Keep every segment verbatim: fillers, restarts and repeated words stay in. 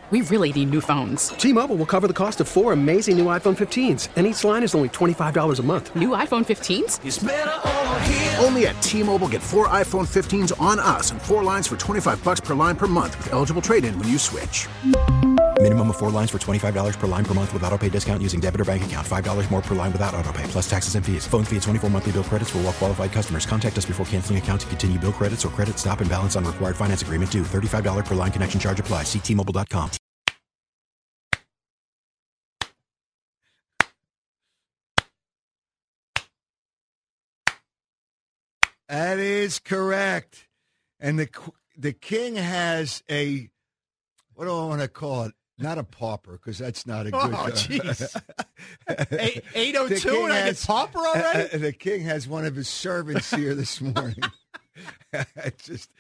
we really need new phones. T-Mobile will cover the cost of four amazing new iPhone fifteens, and each line is only twenty-five dollars a month. New iPhone fifteens? It's better over here. Only at T-Mobile, get four iPhone fifteens on us and four lines for twenty-five dollars per line per month with eligible trade-in when you switch. Minimum of four lines for twenty-five dollars per line per month with autopay discount using debit or bank account. five dollars more per line without autopay, plus taxes and fees. Phone fee at twenty-four monthly bill credits for well-qualified customers. Contact us before canceling account to continue bill credits or credit stop and balance on required finance agreement due. thirty-five dollars per line connection charge applies. See T Mobile dot com. That is correct. And the the king has a, what do I want to call it? Not a pauper, because that's not a good. Oh, jeez. eight oh two and I get pauper already? Uh, the king has one of his servants here this morning. Just,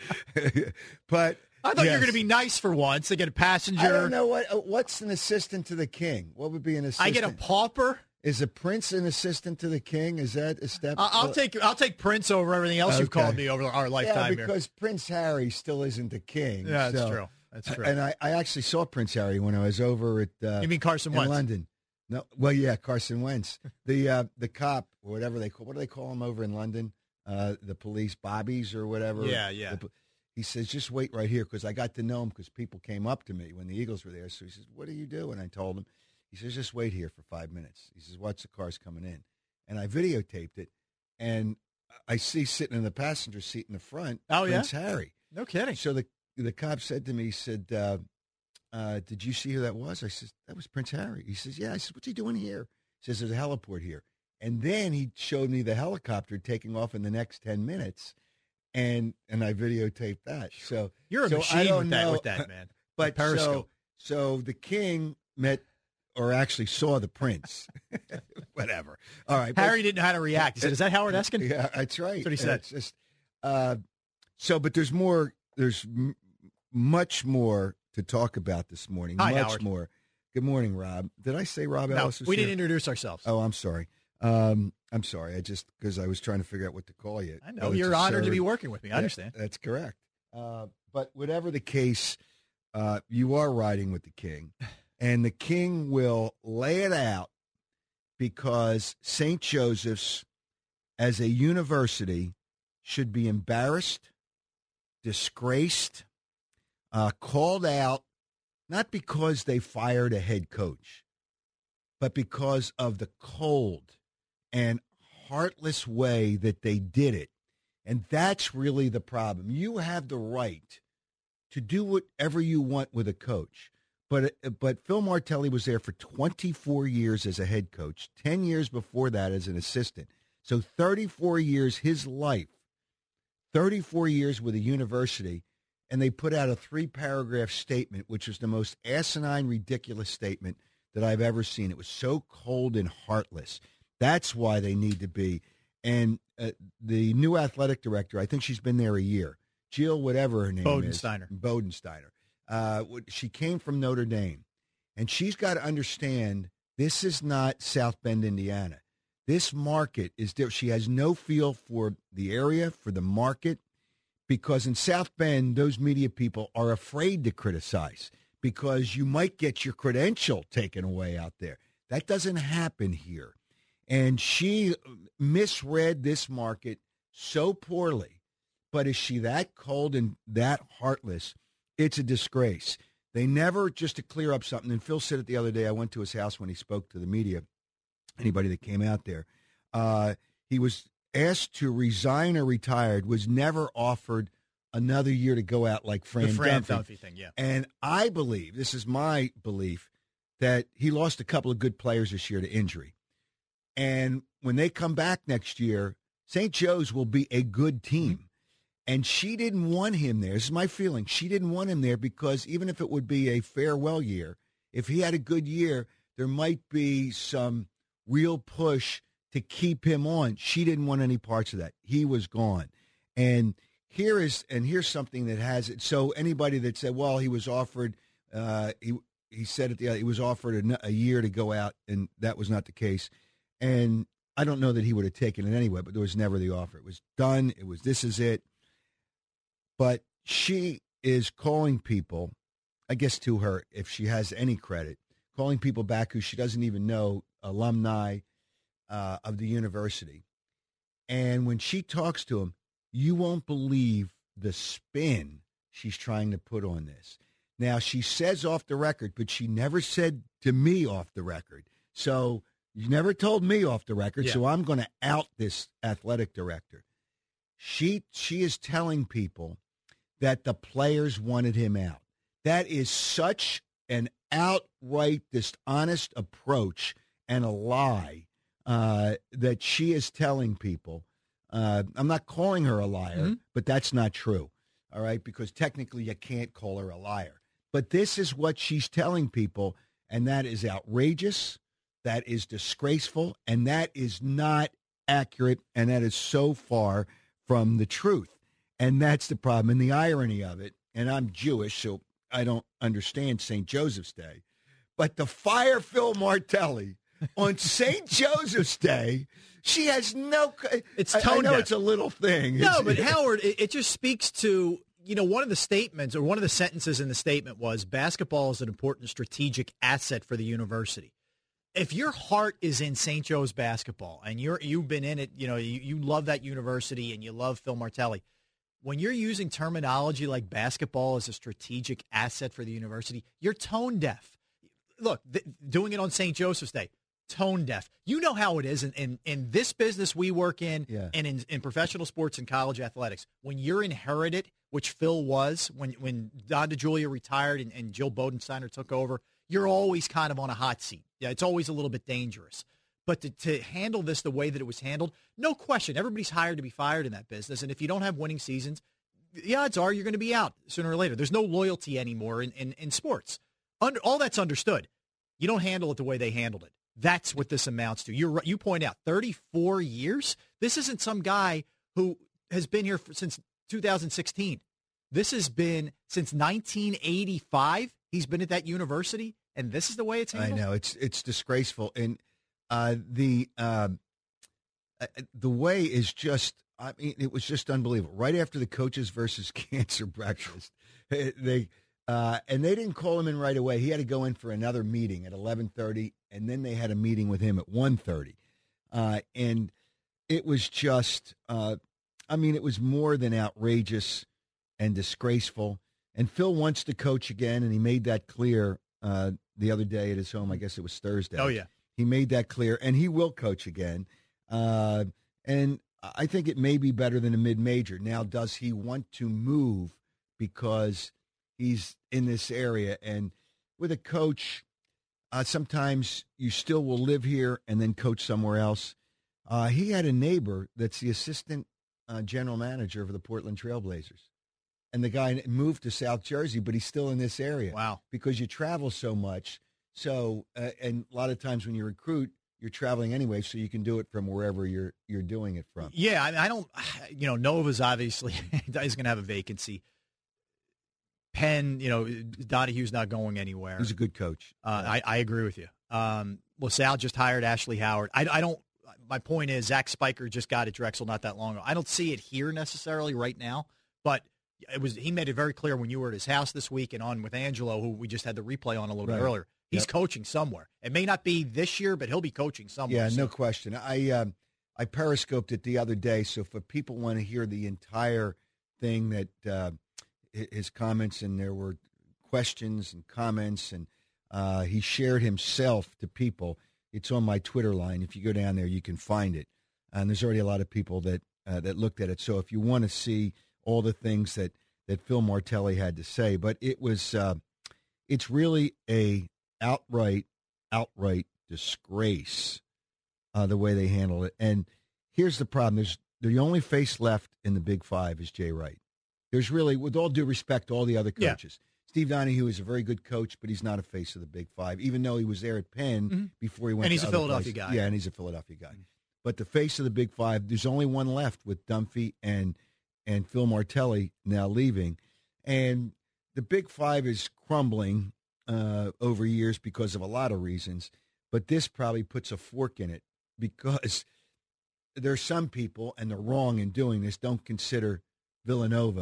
but I thought yes. you were going to be nice for once. They get a passenger. I don't know what. What's an assistant to the king? What would be an assistant? I get a pauper. Is a prince an assistant to the king? Is that a step? Uh, I'll take I'll take Prince over everything else okay. you've called me over our lifetime. Yeah, because here. Prince Harry still isn't the king. Yeah, that's so. true. That's true. And I, I actually saw Prince Harry when I was over at uh, you mean Carson in Wentz? London. No, well, yeah, Carson Wentz. The uh, the cop, or whatever they call, what do they call him over in London? Uh, the police, bobbies or whatever. Yeah, yeah. The, he says, just wait right here, because I got to know him because people came up to me when the Eagles were there. So he says, what do you do? And I told him. He says, just wait here for five minutes. He says, watch the cars coming in. And I videotaped it, and I see sitting in the passenger seat in the front, oh, Prince yeah? Harry. No kidding. So the the cop said to me, he said, uh, uh, did you see who that was? I said, that was Prince Harry. He says, yeah. I said, what's he doing here? He says, there's a heliport here. And then he showed me the helicopter taking off in the next ten minutes, and and I videotaped that. So You're a so machine with that, with that, man. But Periscope. so, so the king met, or actually saw the prince. Whatever. All right. Harry but, didn't know how to react. He said, is that Howard Eskin? Yeah, that's right. That's what he said. It's just, uh, so, but there's more, there's m- much more to talk about this morning. Hi, much Howard. more. Good morning, Rob. Did I say Rob No, Ellis was we here? didn't introduce ourselves. Oh, I'm sorry. Um, I'm sorry. I just, because I was trying to figure out what to call you. I know. Whether You're it's honored to sir- be working with me. I Yeah, understand. That's correct. Uh, but whatever the case, uh, you are riding with the king, and the king will lay it out, because Saint Joseph's, as a university, should be embarrassed, disgraced, uh, called out, not because they fired a head coach, but because of the cold and heartless way that they did it. And that's really the problem. You have the right to do whatever you want with a coach. But but Phil Martelli was there for twenty-four years as a head coach, ten years before that as an assistant. So thirty-four years, his life, thirty-four years with a university, and they put out a three-paragraph statement, which was the most asinine, ridiculous statement that I've ever seen. It was so cold and heartless. That's why they need to be. And uh, the new athletic director, I think she's been there a year, Jill, whatever her name Bodensteiner. is. Bodensteiner. Uh, she came from Notre Dame, and she's got to understand this is not South Bend, Indiana. This market is there. She has no feel for the area, for the market, because in South Bend, those media people are afraid to criticize because you might get your credential taken away out there. That doesn't happen here. And she misread this market so poorly. But is she that cold and that heartless? It's a disgrace. They never, just to clear up something, and Phil said it the other day, I went to his house when he spoke to the media, anybody that came out there. Uh, he was asked to resign or retired, was never offered another year to go out like Fran, the Fran Dunphy. Dunphy thing, yeah. And I believe, this is my belief, that he lost a couple of good players this year to injury. And when they come back next year, Saint Joe's will be a good team. And she didn't want him there. This is my feeling. She didn't want him there because even if it would be a farewell year, if he had a good year, there might be some real push to keep him on. She didn't want any parts of that. He was gone. And here is, and here's something that has it. So anybody that said, well, he was offered, uh, he he said it, the, he was offered a, a year to go out, and that was not the case. And I don't know that he would have taken it anyway, but there was never the offer. It was done. It was, this is it. But she is calling people I guess to her, if she has any credit, calling people back who she doesn't even know, alumni uh, of the university. And when she talks to them, you won't believe the spin she's trying to put on this. Now, she says off the record, but she never said to me off the record. So you never told me off the record, yeah. So I'm going to out this athletic director. She she is telling people that the players wanted him out. That is such an outright dishonest approach and a lie uh, that she is telling people. Uh, I'm not calling her a liar, mm-hmm. but that's not true, all right, because technically you can't call her a liar. But this is what she's telling people, and that is outrageous, that is disgraceful, and that is not accurate, and that is so far from the truth. And that's the problem. And the irony of it, and I'm Jewish, so I don't understand Saint Joseph's Day, but to fire Phil Martelli on Saint Joseph's Day, she has no. It's I, tone I know deaf. It's a little thing. No, it's, but Howard, it, it just speaks to, you know, one of the statements or one of the sentences in the statement was basketball is an important strategic asset for the university. If your heart is in Saint Joe's basketball and you're you've been in it, you know, you, you love that university and you love Phil Martelli. When you're using terminology like basketball as a strategic asset for the university, you're tone deaf. Look, th- doing it on Saint Joseph's Day, tone deaf. You know how it is in, in, in this business we work in yeah. and in, in professional sports and college athletics. When you're inherited, which Phil was, when, when Don DeJulia retired and, and Jill Bodensteiner took over, you're always kind of on a hot seat. Yeah, it's always a little bit dangerous. But to, to handle this the way that it was handled, no question, everybody's hired to be fired in that business. And if you don't have winning seasons, the odds are you're going to be out sooner or later. There's no loyalty anymore in, in, in sports. Under, all that's understood. You don't handle it the way they handled it. That's what this amounts to. You're, you point out, thirty-four years? This isn't some guy who has been here for, since two thousand sixteen. This has been since nineteen eighty-five. He's been at that university, and this is the way it's handled? I know. It's it's disgraceful. And uh, the uh, the way is just, I mean, it was just unbelievable. Right after the Coaches versus Cancer breakfast, they uh, and they didn't call him in right away. He had to go in for another meeting at eleven thirty, and then they had a meeting with him at one thirty. Uh, and it was just, uh, I mean, it was more than outrageous and disgraceful. And Phil wants to coach again, and he made that clear uh, the other day at his home. I guess it was Thursday. Oh, yeah. He made that clear, and he will coach again. Uh, and I think it may be better than a mid-major. Now, does he want to move because he's in this area? And with a coach, uh, sometimes you still will live here and then coach somewhere else. Uh, he had a neighbor that's the assistant uh, general manager of the Portland Trailblazers. And the guy moved to South Jersey, but he's still in this area. Wow. Because you travel so much. So, uh, and a lot of times when you recruit, you're traveling anyway, so you can do it from wherever you're you're doing it from. Yeah, I, mean, I don't, you know, Nova's obviously is going to have a vacancy. Penn, you know, Donahue's not going anywhere. He's a good coach. Uh, I, I agree with you. Um, LaSalle just hired Ashley Howard. I, I don't, my point is Zach Spiker just got at Drexel not that long ago. I don't see it here necessarily right now, but it was, he made it very clear when you were at his house this week and on with Angelo, who we just had the replay on a little right. bit earlier. He's yep. coaching somewhere. It may not be this year, but he'll be coaching somewhere. Yeah, so. no question. I um, I periscoped it the other day, so if people want to hear the entire thing, that uh, his comments, and there were questions and comments, and uh, he shared himself to people. It's on my Twitter line. If you go down there, you can find it. And there's already a lot of people that uh, that looked at it. So if you want to see all the things that, that Phil Martelli had to say, but it was uh, it's really a outright, outright disgrace uh, the way they handle it. And here's the problem. There's the only face left in the Big Five is Jay Wright. There's really, with all due respect to all the other coaches, yeah. Steve Donahue is a very good coach, but he's not a face of the Big Five, even though he was there at Penn mm-hmm. before he went and he's to a other Philadelphia places. guy. Yeah, and he's a Philadelphia guy. Mm-hmm. But the face of the Big Five, there's only one left with Dunphy and and Phil Martelli now leaving. And the Big Five is crumbling uh, over years because of a lot of reasons. But this probably puts a fork in it because there's some people, and they're wrong in doing this, don't consider Villanova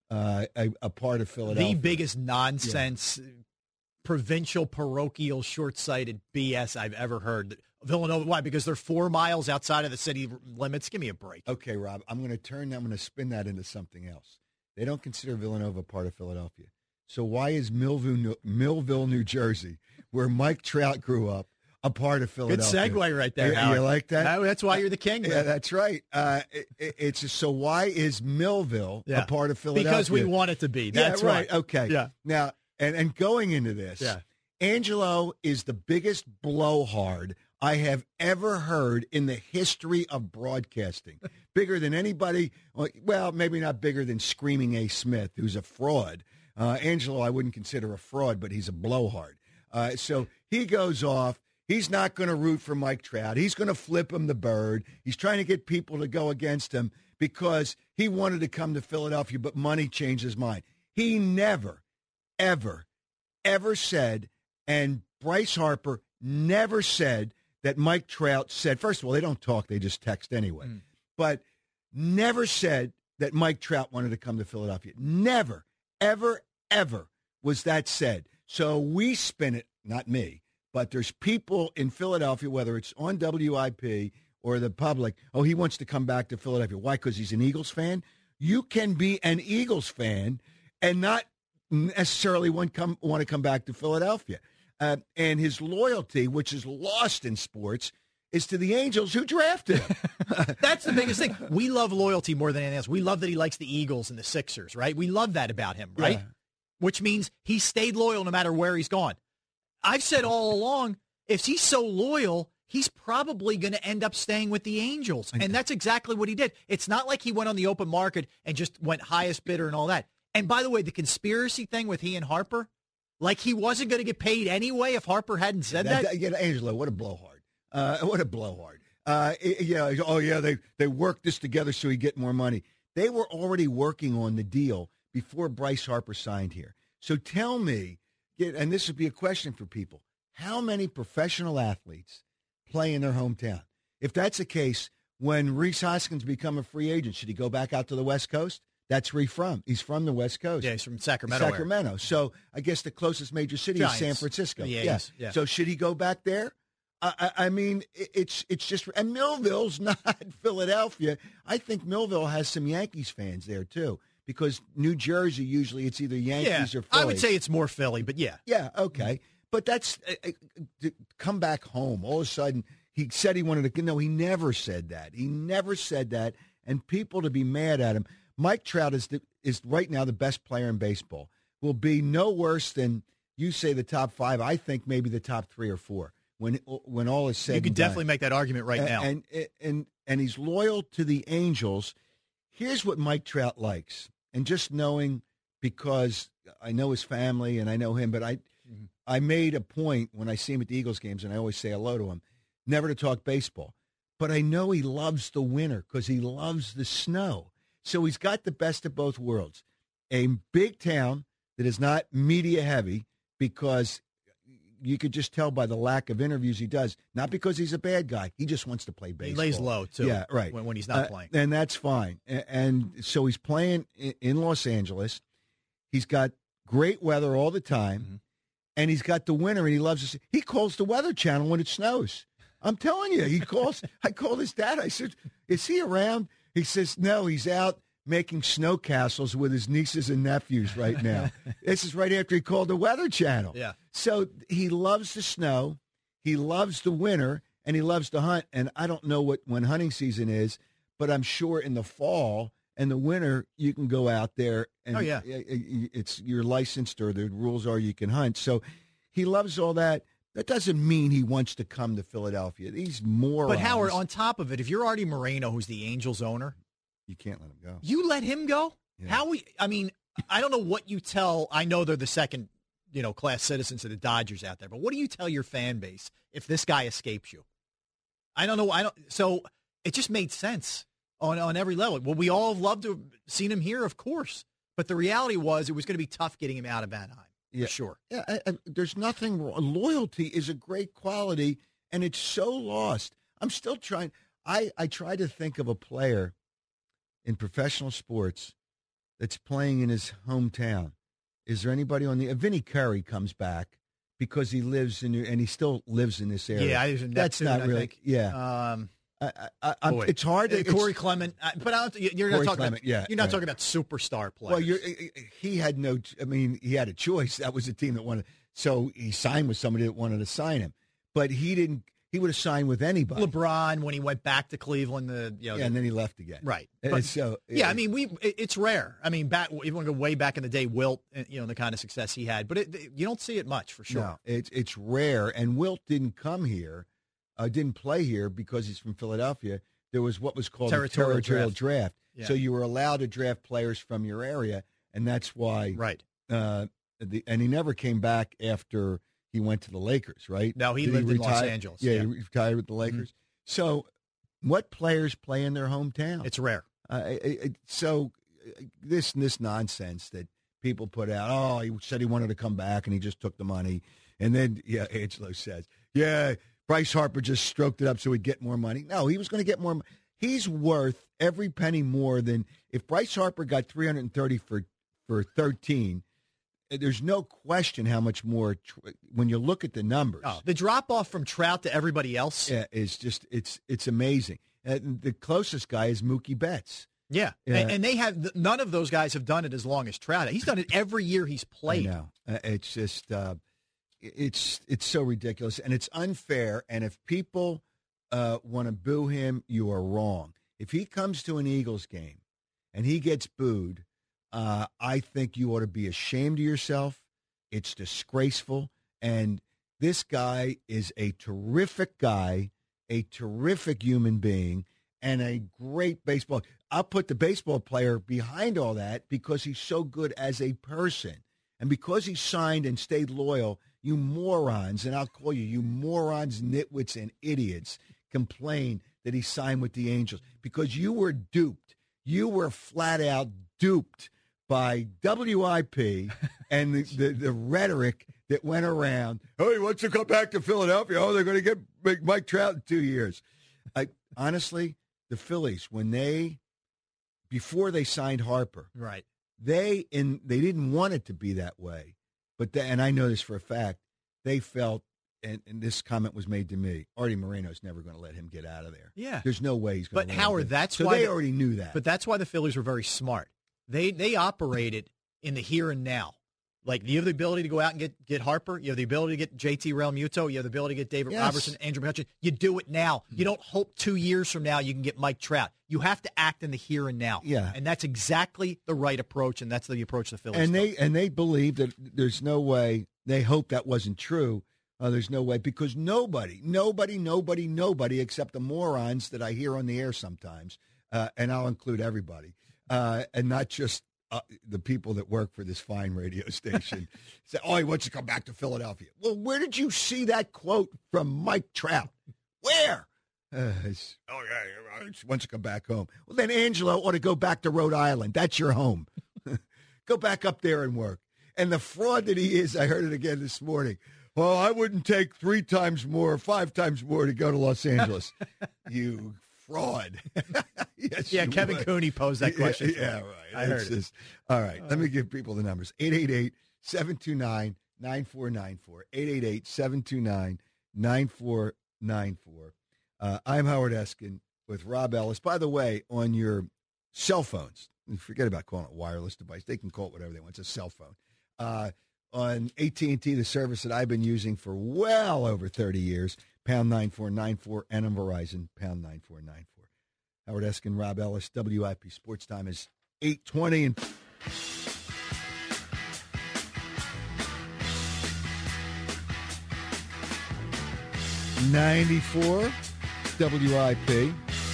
uh, a, a part of Philadelphia. The biggest nonsense, yeah. provincial, parochial, short-sighted B S I've ever heard. Villanova, why? Because they're four miles outside of the city limits. Give me a break. Okay, Rob, I'm going to turn, I'm going to spin that into something else. They don't consider Villanova part of Philadelphia. So why is Millville, Millville, New Jersey, where Mike Trout grew up, a part of Philadelphia? Good segue right there, You, Howard. you like that? No, that's why you're the king. Man. Yeah, that's right. Uh, it, it's just, so why is Millville yeah. a part of Philadelphia? Because we want it to be. That's yeah, right. Why. Okay. Yeah. Now, and, and going into this, yeah. Angelo is the biggest blowhard I have ever heard in the history of broadcasting. Bigger than anybody, well, maybe not bigger than Screaming A. Smith, who's a fraud. Uh, Angelo, I wouldn't consider a fraud, but he's a blowhard. Uh, so he goes off. He's not going to root for Mike Trout. He's going to flip him the bird. He's trying to get people to go against him because he wanted to come to Philadelphia, but money changed his mind. He never, ever, ever said, and Bryce Harper never said, that Mike Trout said, first of all, they don't talk, they just text anyway, mm. but never said that Mike Trout wanted to come to Philadelphia. Never, ever, ever was that said. So we spin it, not me, but there's people in Philadelphia, whether it's on W I P or the public, oh, he wants to come back to Philadelphia. Why? Because he's an Eagles fan? You can be an Eagles fan and not necessarily want, come, want to come back to Philadelphia. Uh, and his loyalty, which is lost in sports, is to the Angels who drafted him. That's the biggest thing. We love loyalty more than anything else. We love that he likes the Eagles and the Sixers, right? We love that about him, right? Yeah. Which means he stayed loyal no matter where he's gone. I've said all along, if he's so loyal, he's probably going to end up staying with the Angels. And that's exactly what he did. It's not like he went on the open market and just went highest bidder and all that. And by the way, the conspiracy thing with he and Harper, like he wasn't going to get paid anyway if Harper hadn't said that. that. that yeah, Angelo, what a blowhard. Uh, what a blowhard. Uh, yeah, oh, yeah, they, they worked this together so he'd get more money. They were already working on the deal before Bryce Harper signed here. So tell me, and this would be a question for people, how many professional athletes play in their hometown? If that's the case, when Rhys Hoskins become a free agent, should he go back out to the West Coast? That's where he's from. He's from the West Coast. Yeah, he's from Sacramento. Sacramento. Area. So I guess the closest major city Giants. Is San Francisco. Yeah, yeah. yeah. So should he go back there? I, I, I mean, it's it's just – and Millville's not Philadelphia. I think Millville has some Yankees fans there too because New Jersey usually it's either Yankees yeah, or Phillies. I would say it's more Philly, but yeah. Yeah, okay. But that's uh, uh, – come back home. All of a sudden he said he wanted to – no, he never said that. He never said that. And people to be mad at him – Mike Trout is the, is right now the best player in baseball. Will be no worse than you say the top five. I think maybe the top three or four when when all is said. You could and done. definitely make that argument right and, now. And, and and and he's loyal to the Angels. Here's what Mike Trout likes, and just knowing because I know his family and I know him, but I mm-hmm. I made a point when I see him at the Eagles games, and I always say hello to him, never to talk baseball. But I know he loves the winter because he loves the snow. So he's got the best of both worlds. A big town that is not media heavy because you could just tell by the lack of interviews he does, not because he's a bad guy. He just wants to play baseball. He lays low, too, yeah, right. when, when he's not uh, playing. And that's fine. And, and so he's playing in, in Los Angeles. He's got great weather all the time, mm-hmm. and he's got the winter, and he loves this. He calls the Weather Channel when it snows. I'm telling you, he calls. I called his dad. I said, is he around? He says, no, he's out making snow castles with his nieces and nephews right now. This is right after he called the Weather Channel. Yeah. So he loves the snow, he loves the winter, and he loves to hunt. And I don't know what when hunting season is, but I'm sure in the fall and the winter you can go out there and oh, yeah. it's you're licensed or the rules are you can hunt. So he loves all that. That doesn't mean he wants to come to Philadelphia. These morons. But Howard, on top of it, if you're Artie Moreno, who's the Angels owner, you can't let him go. You let him go? Yeah. How we? I mean, I don't know what you tell. I know they're the second, you know, class citizens of the Dodgers out there. But what do you tell your fan base if this guy escapes you? I don't know. I don't. So it just made sense on on every level. Well, we all have loved to have seen him here, of course. But the reality was it was going to be tough getting him out of Anaheim. Yeah, for sure. Yeah, I, I, there's nothing wrong. Loyalty is a great quality, and it's so lost. I'm still trying. I I try to think of a player in professional sports that's playing in his hometown. Is there anybody on the uh, Vinny Curry comes back because he lives in and he still lives in this area. Yeah, I was in that's Neptune, not really. I think. Yeah, Um, I, I, I, oh, wait. it's hard. To, Uh, Corey Clement, uh, but I don't, you're not Corey talking Clement, about. yeah, you're not right. talking about superstar players. Well, you're, he had no. I mean, he had a choice. That was the team that wanted. So he signed with somebody that wanted to sign him, but he didn't. He would have signed with anybody. LeBron, when he went back to Cleveland, the you know, Yeah, the, and then he left again. right. And But, so yeah, I mean, we it, it's rare. I mean, back even want to go way back in the day, Wilt, you know, the kind of success he had, but it, you don't see it much for sure. No, it's it's rare. And Wilt didn't come here, uh, didn't play here because he's from Philadelphia. There was what was called Territorial a territorial draft. draft. Yeah. So you were allowed to draft players from your area, and that's why. Right. Uh, the, and he never came back after he went to the Lakers, right? No, he Did lived in Los retire? Angeles. Yeah, Yeah. he retired with the Lakers. Mm-hmm. So, what players play in their hometown? It's rare. Uh, it, it, so uh, this this nonsense that people put out. Oh, he said he wanted to come back, and he just took the money. And then, yeah, Angelo says, yeah, Bryce Harper just stroked it up so he'd get more money. No, he was going to get more. He's worth every penny more than if Bryce Harper got three hundred thirty for for thirteen. There's no question how much more when you look at the numbers. Oh, the drop off from Trout to everybody else. Yeah, is just it's it's amazing. Uh, the closest guy is Mookie Betts. Yeah, Yeah. And, and they have none of those guys have done it as long as Trout. He's done it every year he's played. I know. Uh, it's just uh, it's it's so ridiculous and it's unfair. And if people uh, want to boo him, you are wrong. If he comes to an Eagles game and he gets booed, uh, I think you ought to be ashamed of yourself. It's disgraceful. And this guy is a terrific guy, a terrific human being, and a great baseball. I'll put the baseball player behind all that because he's so good as a person. And because he signed and stayed loyal, you morons, and I'll call you, you morons, nitwits, and idiots, complain that he signed with the Angels because you were duped. You were flat out duped by W I P and the, the, the rhetoric that went around. Oh, he wants to come back to Philadelphia. Oh, they're going to get make Mike Trout in two years. I, honestly, the Phillies, when they, before they signed Harper, Right. they in they didn't want it to be that way. But the, and I know this for a fact, they felt, and, and this comment was made to me, Artie Moreno's never going to let him get out of there. Yeah. There's no way he's going But to Howard, that's so why they the- already knew that. But that's why the Phillies were very smart. They they operated in the here and now. Like, you have the ability to go out and get, get Harper. You have the ability to get J T Realmuto. You have the ability to get David Yes. Robertson, Andrew McCutchen. You do it now. You don't hope two years from now you can get Mike Trout. You have to act in the here and now. Yeah. And that's exactly the right approach, and that's the approach the Phillies and took. they and they believe that there's no way. They hope that wasn't true. Uh, there's no way because nobody, nobody, nobody, nobody except the morons that I hear on the air sometimes, uh, and I'll include everybody, uh, and not just uh, the people that work for this fine radio station. Say, oh, he wants to come back to Philadelphia. Well, where did you see that quote from Mike Trout? Where? Uh, it's, oh, yeah, he wants to come back home. Well, then Angelo ought to go back to Rhode Island. That's your home. Go back up there and work. And the fraud that he is, I heard it again this morning. Well, I wouldn't take three times more, five times more to go to Los Angeles. You fraud. Yes, yeah, you Kevin would. Cooney posed that question. Yeah, yeah, right. I heard It's it. just- all right, let me give people the numbers. eight eight eight, seven two nine, nine four nine four. eight eight eight, seven two nine, nine four nine four. Uh, I'm Howard Eskin with Rob Ellis. By the way, on your cell phones, forget about calling it a wireless device. They can call it whatever they want. It's a cell phone. Uh, on A T and T, the service that I've been using for well over thirty years, pound nine four nine four, and on Verizon, pound nine four nine four. Howard Eskin, Rob Ellis, W I P Sports Time is eight twenty. And ninety-four, W I P.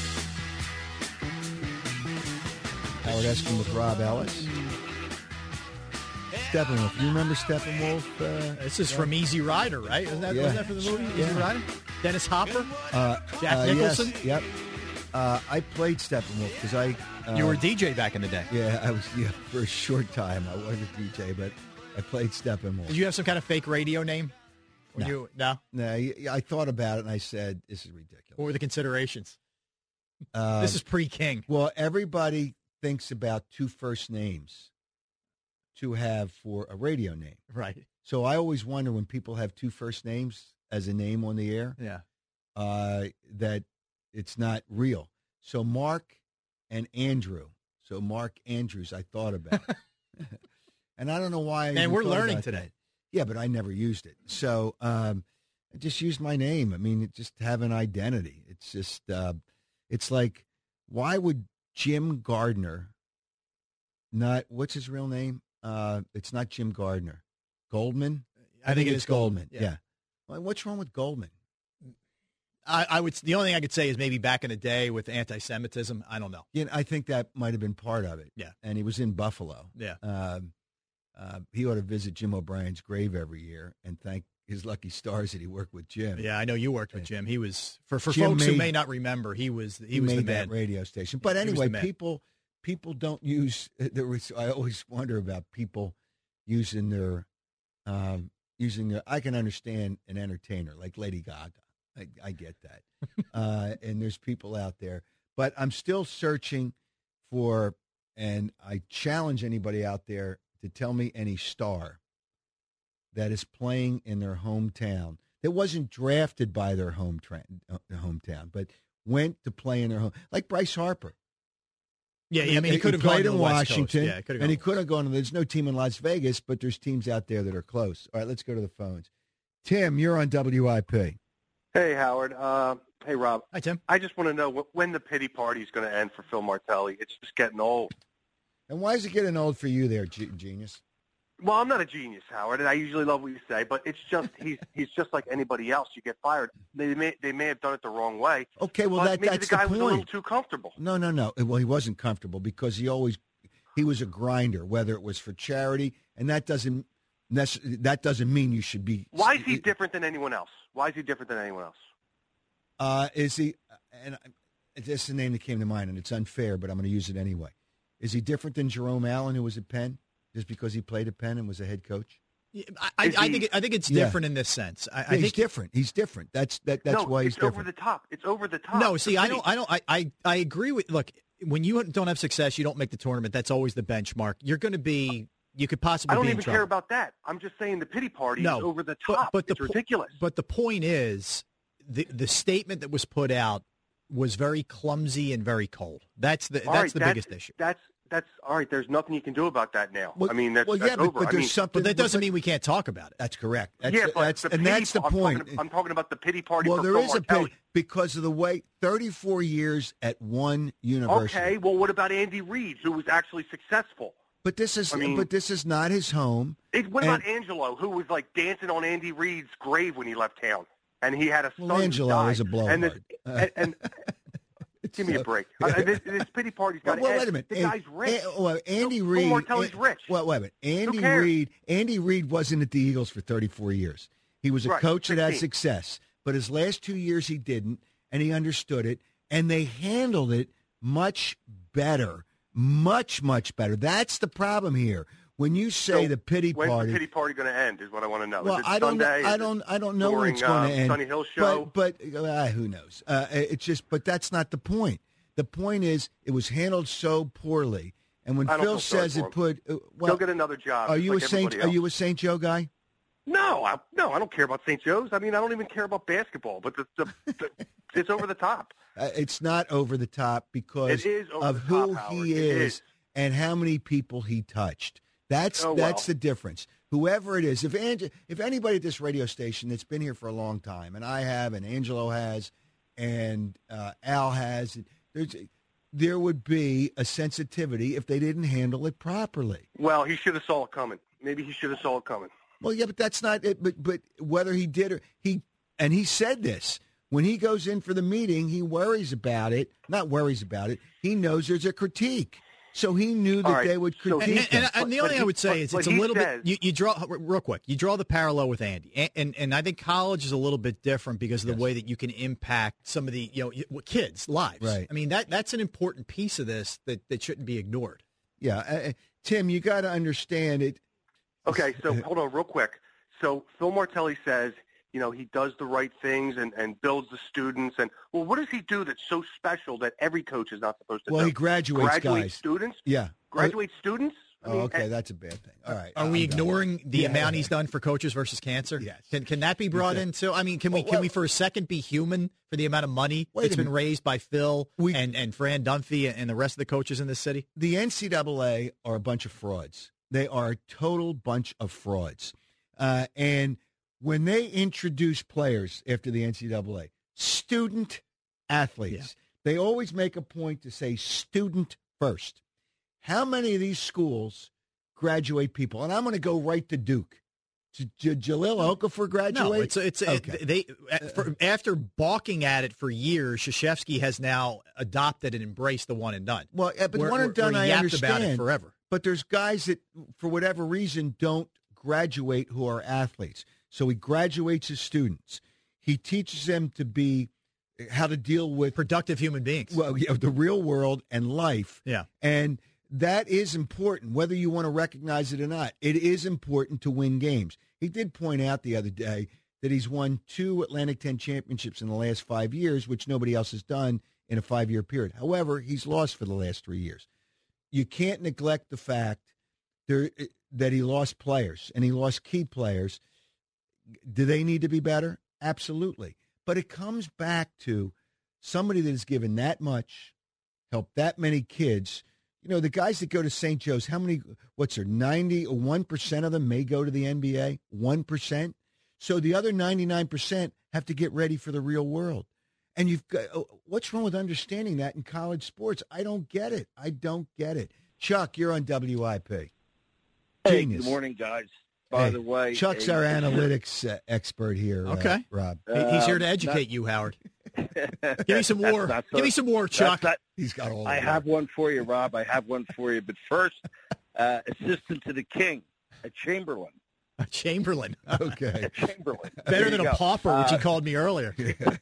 Howard Eskin with Rob Ellis. Steppenwolf. You remember Steppenwolf? Uh, This is from Easy Rider, right? Isn't that, Yeah. wasn't that for the movie, Easy Yeah. Rider? Dennis Hopper? uh, Jack uh, Nicholson? Yes, yep. Uh, I played Steppenwolf because I. Uh, You were a D J back in the day. Yeah, I was. Yeah, for a short time, I was a D J, but I played Steppenwolf. Did you have some kind of fake radio name? Or No. You, no? No, I I thought about it and I said, "This is ridiculous." What were the considerations? Uh, This is pre-King. well, everybody thinks about two first names to have for a radio name. Right. So I always wonder when people have two first names as a name on the air, Yeah. uh, that it's not real. So Mark and Andrew. So Mark Andrews, I thought about. And I don't know why. I And even we're thought learning about today. that. Yeah, but I never used it. So um, I just used my name. I mean, it just have an identity. It's just, uh, it's like, why would Jim Gardner not, what's his real name? Uh, it's not Jim Gardner. Goldman? I think it is Goldman. Goldman, Yeah. yeah. Well, what's wrong with Goldman? I, I would. The only thing I could say is maybe back in the day with anti-Semitism. I don't know. Yeah, I think that might have been part of it. Yeah. And he was in Buffalo. Yeah. Um, uh, he ought to visit Jim O'Brien's grave every year and thank his lucky stars that he worked with Jim. Yeah, I know you worked with Jim. He was for for Jim folks made, who may not remember. He was he, he was made the man. that radio station. But He was anyway, the man. people people don't use. There was. I always wonder about people using their um, using their. I can understand an entertainer like Lady Gaga. I, I get that. uh, and there's people out there, but I'm still searching for. And I challenge anybody out there to tell me any star that is playing in their hometown that wasn't drafted by their home tra- uh, hometown, but went to play in their home, like Bryce Harper. Yeah, yeah, I mean, he could have played gone to in the West Coast. Washington, Yeah, he could have and he gone to the could have gone. To, there's no team in Las Vegas, but there's teams out there that are close. All right, let's go to the phones. Tim, you're on W I P. Hey, Howard. Uh, hey, Rob. Hi, Tim. I just want to know wh- when the pity party is going to end for Phil Martelli. It's just getting old. And why is it getting old for you there, G- genius? Well, I'm not a genius, Howard, and I usually love what you say, but it's just he's he's just like anybody else. You get fired. They may they may have done it the wrong way. Okay, well, but that, maybe that's the guy the was a little point. too comfortable. No, no, no. Well, he wasn't comfortable because he always he was a grinder, whether it was for charity, and that doesn't nec- that doesn't mean you should be. Why is he different than anyone else? Why is he different than anyone else? Uh, is he? And I, this is the name that came to mind, and it's unfair, but I'm going to use it anyway. Is he different than Jerome Allen, who was at Penn, just because he played at Penn and was a head coach? Yeah, I, I, I think it, I think it's Yeah. different in this sense. I, Yeah, I he's think different. He's different. That's that. That's no, why he's it's over different. the top. It's over the top. no. It's See, a I pity. don't. I don't. I, I I agree with. Look, when you don't have success, you don't make the tournament. That's always the benchmark. You're going to be. You could possibly. I don't be even in care trouble. about that. I'm just saying the pity party No, is over the but- top. but the it's po- ridiculous. But the point is, the the statement that was put out was very clumsy and very cold. That's the All that's right, the that's, biggest issue. That's that's all right. There's nothing you can do about that now. Well, I mean, that's, well, that's yeah, but, over. but I there's mean, something. But that doesn't but- mean we can't talk about it. That's correct. That's, yeah, but that's the and pity, that's the I'm point. Talking, I'm talking about the pity party. Well, for there Phil is a Martelli. pity because of the way thirty-four years at one university. Okay, well, what about Andy Reid, who was actually successful? But this is I mean- but this is not his home. It, what And- about Angelo, who was like dancing on Andy Reid's grave when he left town, and he had a son Well, who Angelo died. is a blowhard. And, this, and, and give me a break. Uh, this, this pity party's got Well, to wait a end. minute. The An- guy's rich. An- well, Andy Phil Reid. Martelli's An- rich. Well, wait a minute. Andy cares? Reid. Andy Reid wasn't at the Eagles for thirty-four years. He was a Right, coach that had sixteen. success, but his last two years he didn't, and he understood it, and they handled it much better, much much better. That's the problem here. When you say So the pity when's party, the pity party going to end? Is what I want to know. well, is it I don't. Sunday? I Is don't. It I don't know when during, it's going uh, to end. Sunny Hill show. But, but uh, who knows? Uh, it's just. But that's not the point. The point is, it was handled so poorly. And when I don't Phil feel sorry says for it him. put, uh, well, He'll get another job. are just you like a Saint? everybody Are else. you a Saint Joe guy? No, I, no, I don't care about Saint Joe's. I mean, I don't even care about basketball. But the, the, the, it's over the top. Uh, it's not over the top because It is over of the who top, he Howard. It is, is. and how many people he touched. That's Oh, that's well. the difference. Whoever it is, if Ange- if anybody at this radio station that's been here for a long time, and I have, and Angelo has, and uh, Al has, there's there would be a sensitivity if they didn't handle it properly. Well, he should have saw it coming. Maybe he should have saw it coming. Well, yeah, but that's not it. But but whether he did or he, and he said this when he goes in for the meeting, he worries about it. Not worries about it. He knows there's a critique, so he knew that All right, they would so- critique And, and, him. and the But- only but thing I he- would say but- is but it's a he little says- bit. You, you draw real quick. You draw the parallel with Andy, and and, and I think college is a little bit different because of the Yes. way that you can impact some of the you know y- kids' lives. Right. I mean that that's an important piece of this that, that shouldn't be ignored. Yeah, uh, Tim, you got to understand it. Okay, so hold on real quick. So Phil Martelli says you know, he does the right things and, and builds the students. And, well, what does he do that's so special that every coach is not supposed to well, do? Well, he graduates Graduate guys. students? Yeah. Graduate uh, students? I oh, mean, okay, and, that's a bad thing. All right. Are I'm we done. ignoring the Yeah, amount yeah, he's yeah. done for coaches versus cancer? Yes. Can can that be brought in too? I mean, can we Well, can we well- for a second be human for the amount of money Wait that's a been minute. raised by Phil We- and, and Fran Dunphy and the rest of the coaches in this city? The N C double A are a bunch of frauds. They are a total bunch of frauds. Uh, and when they introduce players after the N C double A, student athletes, they always make a point to say student first. How many of these schools graduate people? And I'm going to go right to Duke. J- J- Jalil Okafor graduate? No, it's it's Okay. it, they for, after balking at it for years, Krzyzewski has now adopted and embraced the one and done. Well, yeah, but Where- one and where- done, where I he yapped understand. about it forever. But there's guys that, for whatever reason, don't graduate who are athletes. So he graduates his students. He teaches them to be, how to deal with, Productive human beings. well, you know, the real world and life. Yeah. And that is important, whether you want to recognize it or not. It is important to win games. He did point out the other day that he's won two Atlantic ten championships in the last five years, which nobody else has done in a five-year period. However, he's lost for the last three years. You can't neglect the fact there, that he lost players, and he lost key players. Do they need to be better? Absolutely. But it comes back to somebody that has given that much, helped that many kids. You know, the guys that go to Saint Joe's, how many, what's there, ninety or one percent of them may go to the N B A? one percent? So the other ninety-nine percent have to get ready for the real world. And you've got, what's wrong with understanding that in college sports? I don't get it. I don't get it. Chuck, you're on W I P. Hey, Genius. good morning, guys. By Hey, the way, Chuck's hey, our analytics uh, expert here, uh, Okay. Rob. He- he's here to Um, educate not- you, Howard. Give me some That's more. not so- Give me some more, that's Chuck. not- He's got all I of have one for you, Rob. I have one for you. But first, uh, assistant to the king, a Chamberlain. Chamberlain. Okay. A Chamberlain. Better There than you a go. pauper, which he Uh, called me earlier.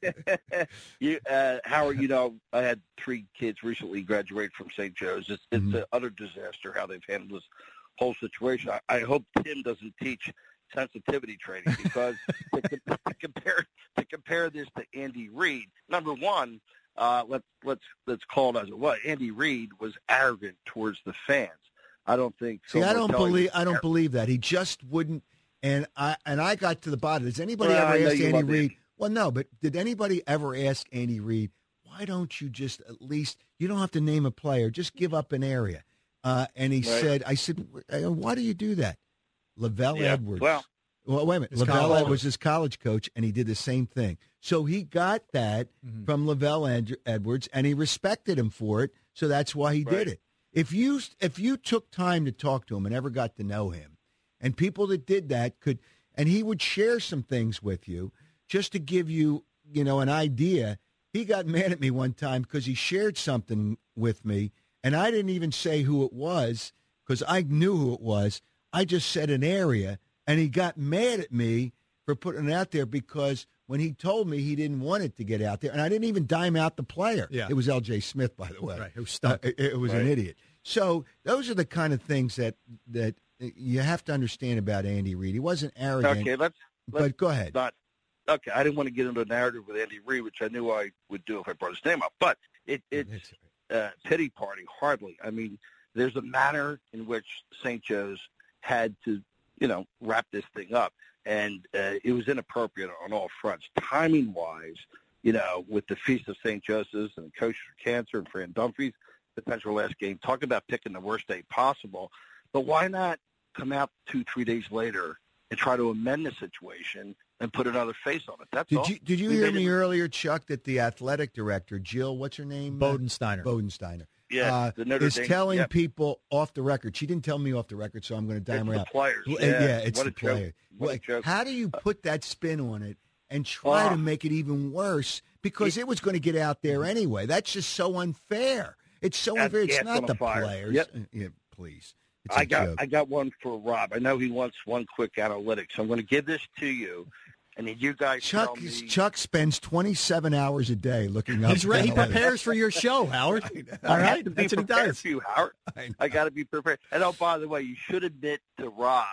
you, uh, Howard, you know, I had three kids recently graduate from Saint Joe's. It's, it's Mhm. an utter disaster how they've handled this whole situation. I, I hope Tim doesn't teach sensitivity training because to, com- to compare to compare this to Andy Reid, number one, uh, let's let's let's call it as it was. Andy Reid was arrogant towards the fans. I don't think. See, Phil I don't Martelli believe was I don't arrogant. believe that. He just wouldn't. And I and I got to the bottom. Does anybody Well, ever I know ask you Andy love Reid? Andy. Well, no, but did anybody ever ask Andy Reid, why don't you just at least, you don't have to name a player, just give up an area? Uh, and he Right. said, I said, "Uh, why do you do that? Lavelle Yeah, Edwards. well- well, wait a minute. His Lavelle college Ed was his college coach, and he did the same thing. So he got that Mhm. from Lavelle Ed- Edwards, and he respected him for it. So that's why he Right. did it. If you if you took time to talk to him and ever got to know him, and people that did that could, and he would share some things with you just to give you, you know, an idea. He got mad at me one time because he shared something with me, and I didn't even say who it was because I knew who it was. I just said an area, and he got mad at me for putting it out there because when he told me he didn't want it to get out there, and I didn't even dime out the player. Yeah. It was L J Smith, by the way. Right, who stunk. Uh, it, it was an Right. idiot. So those are the kind of things that that you have to understand about Andy Reid. He wasn't arrogant, Okay, let's. let's but go ahead. Not okay. I didn't want to get into a narrative with Andy Reid, which I knew I would do if I brought his name up. But it, it's uh, pity party, hardly. I mean, there's a manner in which Saint Joe's had to, you know, wrap this thing up, and uh, it was inappropriate on all fronts, timing wise. You know, with the Feast of Saint Joseph's and Coach for Cancer and Fran Dunphy's potential last game. Talk about picking the worst day possible. But why not come out two, three days later and try to amend the situation and put another face on it? That's all. Did you did you We hear made me it- earlier, Chuck, that the athletic director, Jill, what's her name? Bodensteiner. Bodensteiner. Yeah, uh, the Notre is Dame- telling yep. people off the record. She didn't tell me off the record, so I'm going to dime It's her the out. players. Well, Yeah, it's what the a joke. player. What a Like, joke. how do you put that spin on it and try Ah. to make it even worse? Because it was going to get out there anyway. That's just so unfair. It's so That's unfair. It's gas not on a the fire. players. Yep. Uh, Yeah, please. It's a I got joke. I got one for Rob. I know he wants one quick analytics. I'm going to give this to you, and then you guys Chuck tell me. Chuck spends twenty-seven hours a day looking up. He's ready. He analytics. prepares for your show, Howard. All I have right, to be that's what he prepared does. for you, Howard. I know. I got to be prepared. And oh, by the way, you should admit to Rob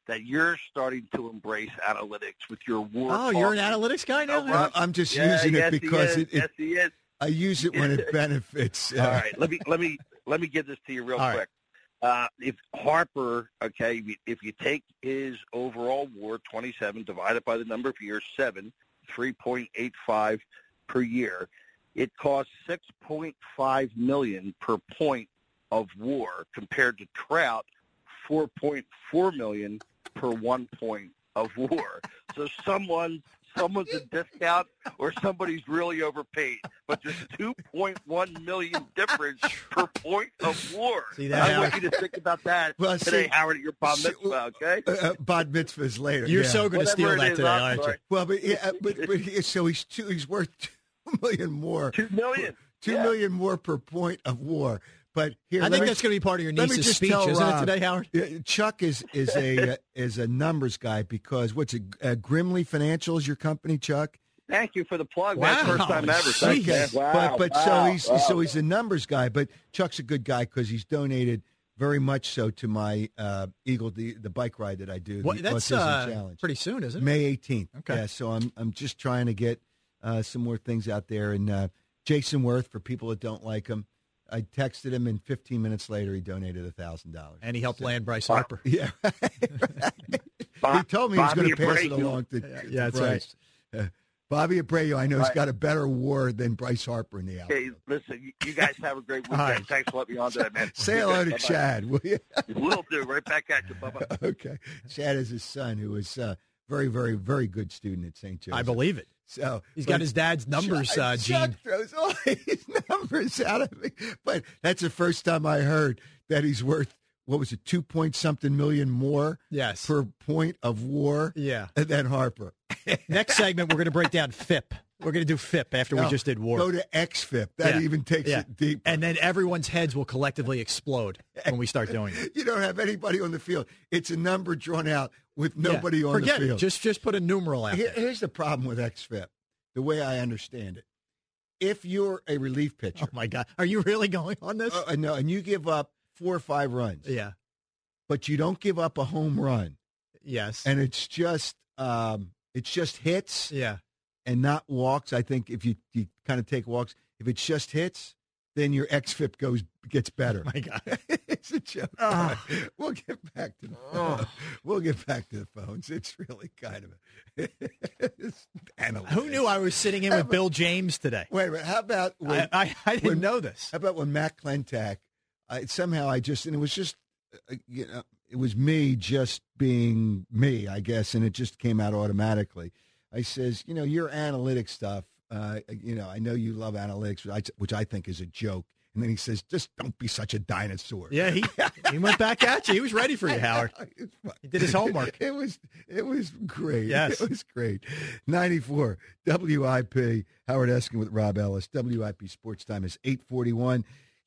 that you're starting to embrace analytics with your war. Oh, you're an analytics guy now? Oh, Uh, I'm just yeah, using yes, it because he it, is. it, yes, he is. I use it when it benefits. Uh, All right, let me let me let me get this to you real All quick. Uh, if Harper, okay, if you, if you take his overall WAR, twenty-seven, divided by the number of years, seven, three point eight five per year, it costs six point five million per point of WAR, compared to Trout, four point four million per one point of WAR. So someone. Someone's a discount or somebody's really overpaid. But there's two point one million difference per point of WAR. See that, I want Howard? you to think about that Well, today, see- Howard, at your bar mitzvah, okay? uh, uh, Bod mitzvahs later. You're yeah. so going to Whatever steal it that is, today, I'm aren't you? sorry. Well, but yeah, but but he, so he's two, he's worth two million more. Two million. Two Yeah. million more per point of WAR. But here, I let think me- that's going to be part of your let me niece's just speech, tell isn't Rob, it today, Howard? uh, Chuck is is a uh, is a numbers guy because what's it? Uh, Grimley Financial is your company, Chuck. Thank you for the plug, Wow. man. First time ever. Thank you, man. Okay, Wow. but but wow, so he's wow. so he's a numbers guy. But Chuck's a good guy because he's donated very much so to my uh, Eagle the the bike ride that I do. What, the that's Autism uh, Challenge. pretty soon, isn't it? May eighteenth. Okay. Yeah, so I'm I'm just trying to get uh, some more things out there. And uh, Jason Worth, for people that don't like him, I texted him, and fifteen minutes later he donated a thousand dollars. And he helped So- land Bryce Harper. Yeah, right, right. Bob- He told me he was Bobby going to pass it Abreu. along to, Yeah, to yeah, that's Bryce. Uh, Bobby Abreu, I know, he's Right. got a better WAR than Bryce Harper in the Okay, outfield. listen, you, you guys have a great weekend. right. Thanks for letting me on today, man. Say hello to Bye-bye. Chad, will you? Will do. Right back at you. Bye-bye. Okay. Chad is his son, who is a very, very, very good student at Saint Joseph. I believe it. So He's but got his dad's numbers, Chuck, uh, Chuck Gene. throws all his numbers out of me. But that's the first time I heard that he's worth, what was it, two point something million more Yes. per point of WAR Yeah. than Harper. Next segment, we're going to break down F I P. We're going to do F I P after we No, just did WAR. Go to X F I P. That Yeah. even takes Yeah. it deep. And then everyone's heads will collectively explode when we start doing it. You don't have anybody on the field. It's a number drawn out with nobody Yeah. on Forget the field. it. Just, just put a numeral out Here- there. here's the problem with X F I P, the way I understand it. If you're a relief pitcher, Oh, my God. Are you really going on this? uh, no, and you give up four or five runs, yeah. but you don't give up a home run, Yes. and it's just um, it's just hits yeah. and not walks. I think if you, you kind of take walks, if it's just hits, then your X F I P goes gets better. My God. It's a joke. Oh. All right. We'll get back to the phone. We'll get back to the phones. It's really kind of a, it's analytics. Who knew I was sitting in with Bill James today? Wait a minute. How about when, I, I, I didn't when- know this. How about when Matt Klentak, I, somehow I just, and it was just, uh, you know, it was me just being me, I guess, and it just came out automatically. I says, you know, your analytics stuff, uh, you know, I know you love analytics, which I, which I think is a joke. And then he says, just don't be such a dinosaur. Yeah, he he went back at you. He was ready for you, Howard. He did his homework. It was it was great. Yes. It was great. ninety-four W I P, Howard Eskin with Rob Ellis. W I P Sports Time is eight forty-one.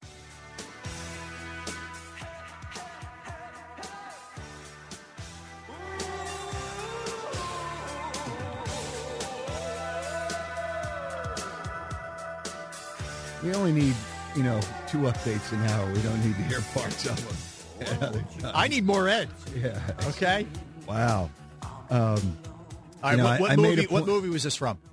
We only need, you know, two updates an hour. We don't need to hear parts of them. I need more Ed. Yeah. Okay. Wow. Um, All right. You know, what I- what I made movie? a What point- movie was this from?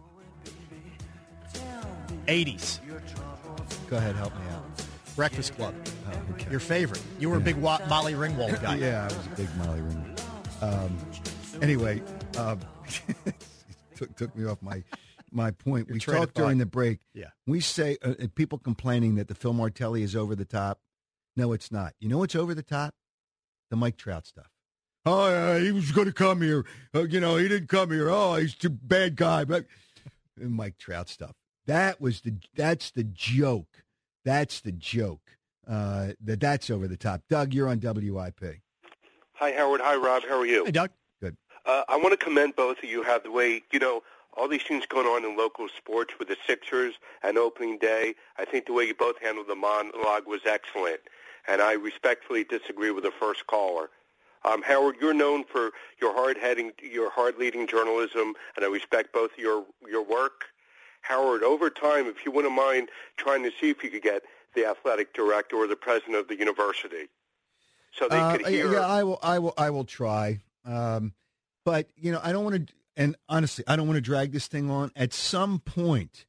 eighties. go ahead, help me out. Breakfast Club. Oh, okay. Your favorite. You were a big Wa- Molly Ringwald guy. Yeah, I was a big Molly Ring. Um, anyway, um, took took me off my my point. Your We train of talked during thought. the break. Yeah. We say uh, uh, people complaining that the Phil Martelli is over the top. No, it's not. You know what's over the top? The Mike Trout stuff. Oh, uh, he was going to come here. Uh, you know, he didn't come here. Oh, he's too bad guy. But Mike Trout stuff. That was the. That's the joke. That's the joke. Uh, that that's over the top. Doug, you're on W I P. Hi, Howard. Hi, Rob. How are you? Hey, Doug. Uh, I want to commend both of you. Have the way, you know, all these things going on in local sports with the Sixers and opening day. I think the way you both handled the monologue was excellent, and I respectfully disagree with the first caller. Um, Howard, you're known for your hard-heading, your hard-leading journalism, and I respect both your your work. Howard, over time, if you wouldn't mind trying to see if you could get the athletic director or the president of the university, so they Uh, could hear. Yeah, I will. I will. I will try. Um, but, you know, I don't want to, and honestly, I don't want to drag this thing on. At some point,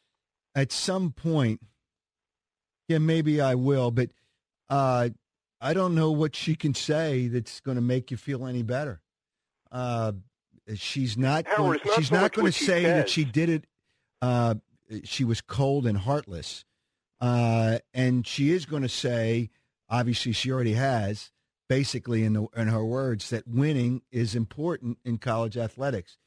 at some point, yeah, maybe I will, but uh, I don't know what she can say that's going to make you feel any better. Uh, she's not, Howard, going, not she's so not much going to what she say says. that she did it. Uh, she was cold and heartless. Uh, and she is going to say, obviously she already has, basically in, the, in her words, that winning is important in college athletics.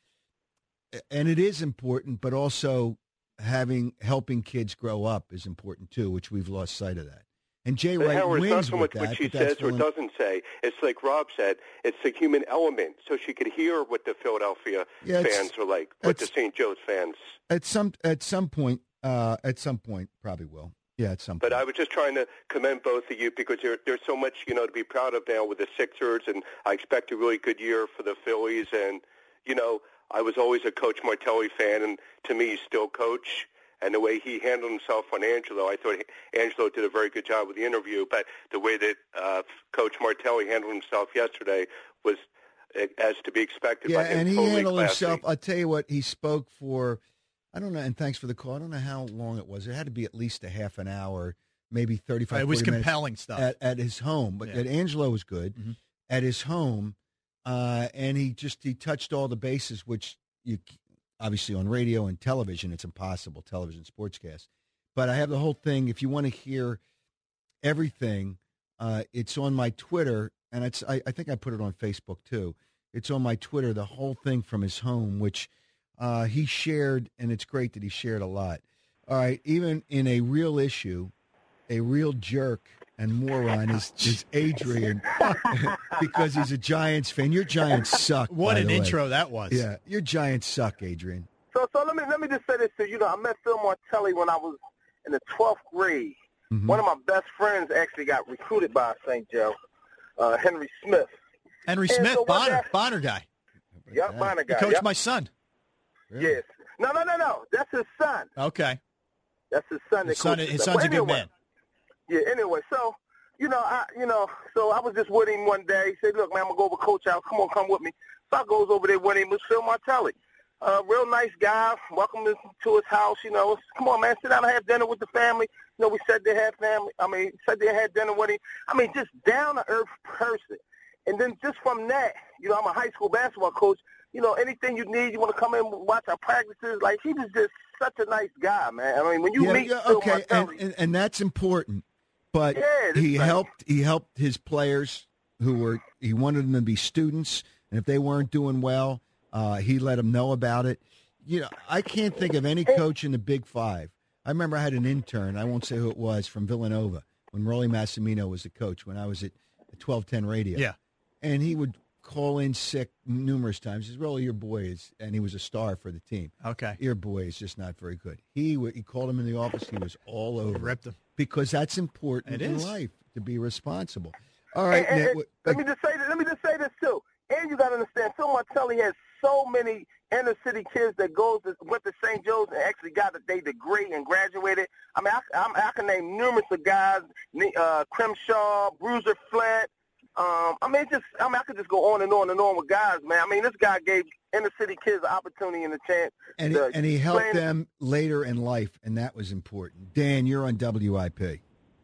And it is important, but also having helping kids grow up is important too, which we've lost sight of that. And Jay But Wright Howard, it's not wins so with much that. what she but that's says or Phil- doesn't say. It's like Rob said, it's the human element, so she could hear what the Philadelphia Yeah, it's- fans are like, what the it's- Saint Joe's fans. At some at some point, uh, at some point, probably will. Yeah, at some But point. I was just trying to commend both of you because there, there's so much, you know, to be proud of now with the Sixers, and I expect a really good year for the Phillies. And, you know, I was always a Coach Martelli fan, and to me, he's still coach. And the way he handled himself on Angelo, I thought Angelo did a very good job with the interview. But the way that uh, Coach Martelli handled himself yesterday was uh, as to be expected Yeah, by him. and he totally handled classy. himself. I'll tell you what, he spoke for, I don't know, and thanks for the call. I don't know how long it was. It had to be at least a half an hour, maybe thirty-five, It was forty minutes compelling stuff. At, at his home. But Yeah. at Angelo was good. Mhm. At his home, uh, and he just, he touched all the bases, which you obviously on radio and television, it's impossible, television sportscast. But I have the whole thing. If you want to hear everything, uh, it's on my Twitter, and it's I, I think I put it on Facebook too. It's on my Twitter, the whole thing from his home, which uh, he shared, and it's great that he shared a lot. All right, even in a real issue, a real jerk and moron is, is Adrian because he's a Giants fan. Your Giants suck. What by an the way. intro that was. Yeah, your Giants suck, Adrian. So, so let me let me just say this to you. You know, I met Phil Martelli when I was in the twelfth grade. Mhm. One of my best friends actually got recruited by Saint Joe, uh, Henry Smith. Henry And Smith, so what Bonner, that- Bonner guy. Yep, Bonner He guy. coached yep. my son. Really? Yes. No, no, no, no. That's his son. Okay. That's his son. His that son, coaches his them. son's But a good anyway, man. Yeah. Anyway, so you know, I you know, so I was just with him one day. He said, "Look, man, I'm gonna go over to Coach house. Come on, come with me." So I goes over there with him. It was Phil Martelli. Uh, real nice guy. Welcome to, to his house. You know, come on, man, sit down and have dinner with the family. You know, we sat there, had family. I mean, sat there, had dinner with him. I mean, just down to earth person. And then just from that, you know, I'm a high school basketball coach. You know, anything you need, you want to come in and watch our practices. Like, he was just such a nice guy, man. I mean, when you Yeah, meet yeah, Phil okay, and, Martelli, and, and that's important. But Yeah, this he thing. helped. He helped his players who were. He wanted them to be students, and if they weren't doing well, uh, he let them know about it. You know, I can't think of any coach in the Big Five. I remember I had an intern. I won't say who it was from Villanova when Rolly Massimino was the coach when I was at twelve ten Radio. Yeah. and he would call in sick numerous times. He says, Rolly, your boy is, and he was a star for the team. Okay. Your boy is just not very good. He w- he called him in the office. He was all over. Ripped him. Because that's important It in is. life, to be responsible. All right, And- and- Nick, and what- let me just say this. Let me just say this too. And you got to understand, Phil Martelli has so many inner city kids that goes to, went to Saint Joe's and actually got a their degree and graduated. I mean, I, I, I can name numerous of guys: uh, Crimshaw, Bruiser Flint. Um, I mean, just I mean, I could just go on and on and on with guys, man. I mean, this guy gave inner city kids an opportunity and a chance. and, he, to and he helped play in- them later in life, and that was important. Dan, you're on W I P.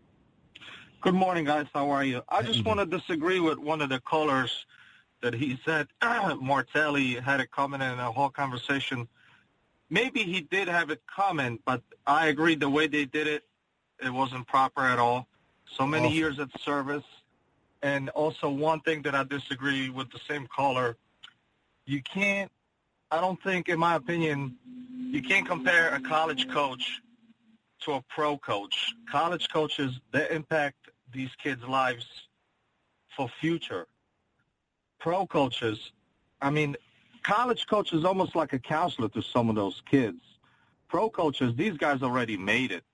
Good morning, guys. How are you? I How just you want to disagree with one of the callers that he said Martelli had a comment in a whole conversation. Maybe he did have a comment, but I agree the way they did it, it wasn't proper at all. So many Awful. years of service. And also one thing that I disagree with the same caller, you can't, I don't think, in my opinion, you can't compare a college coach to a pro coach. College coaches, they impact these kids' lives for future. Pro coaches, I mean, college coach is almost like a counselor to some of those kids. Pro coaches, these guys already made it.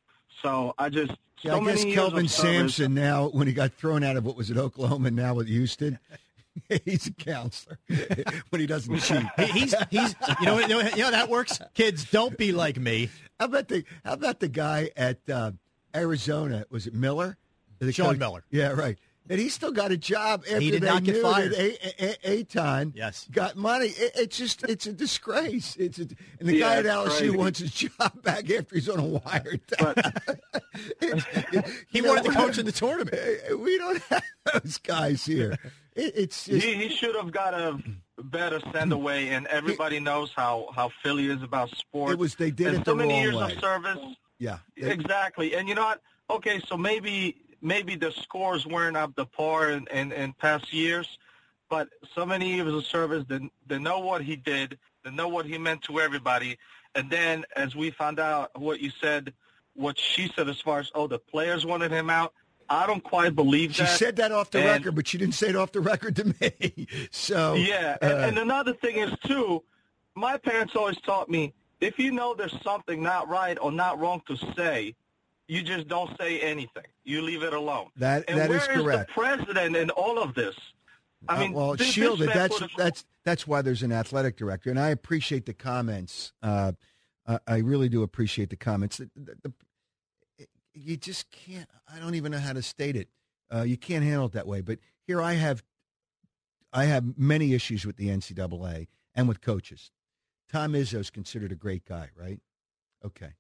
So I just, Yeah, so I many guess years Kelvin of service- Sampson now, when he got thrown out of what was it, Oklahoma, now with Houston, he's a counselor when he doesn't cheat. He, he's he's you know you know, you know how that works. Kids, don't be like me. How about the How about the guy at uh, Arizona? Was it Miller? The Sean coach- Miller. Yeah, right. that he still got a job after He did they not get knew fired. that Aton Yes. got money. It, it's just it's a disgrace. It's a, and the Yeah, guy at it's L S U crazy. wants his job back after he's on a wiretap. It's- He you know, wanted to coach in the tournament. We don't have those guys here. It, it's just, He, he should have got a better send away, and everybody knows how, how Philly is about sports. It was they did and it so the many wrong years way. of service. yeah. They- Exactly. And you know what? Okay, so maybe maybe the scores weren't up to par in, in, in past years, but so many years of service, they, they know what he did, they know what he meant to everybody. And then as we found out what you said, what she said as far as, oh, the players wanted him out, I don't quite believe She that. said that off the And- record, but she didn't say it off the record to me. So Yeah, uh, and, and another thing is, too, my parents always taught me, if you know there's something not right or not wrong to say, you just don't say anything. You leave it alone. That- and that where is correct. the president in all of this? I Uh, mean, well, this- this shielded. man That's put a- that's that's why there's an athletic director, and I appreciate the comments. Uh, I, I really do appreciate the comments. The, the, the, you just can't. I don't even know how to state it. Uh, you can't handle it that way. But here I have, I have many issues with the N C double A and with coaches. Tom Izzo's considered a great guy, right? Okay.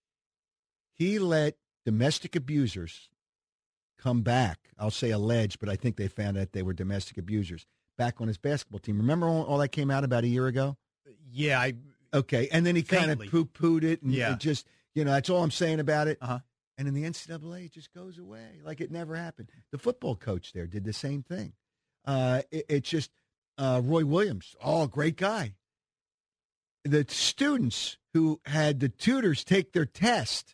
He let domestic abusers come back. I'll say alleged, but I think they found out they were domestic abusers back on his basketball team. Remember all, all that came out about a year ago? Yeah, I Okay, and then he kind of Faintly. poo-pooed it, and Yeah. it just, you know, that's all I'm saying about it. Uh-huh. And in the N C double A, it just goes away like it never happened. The football coach there did the same thing. Uh, it, it's just uh, Roy Williams, oh, great guy. The students who had the tutors take their test,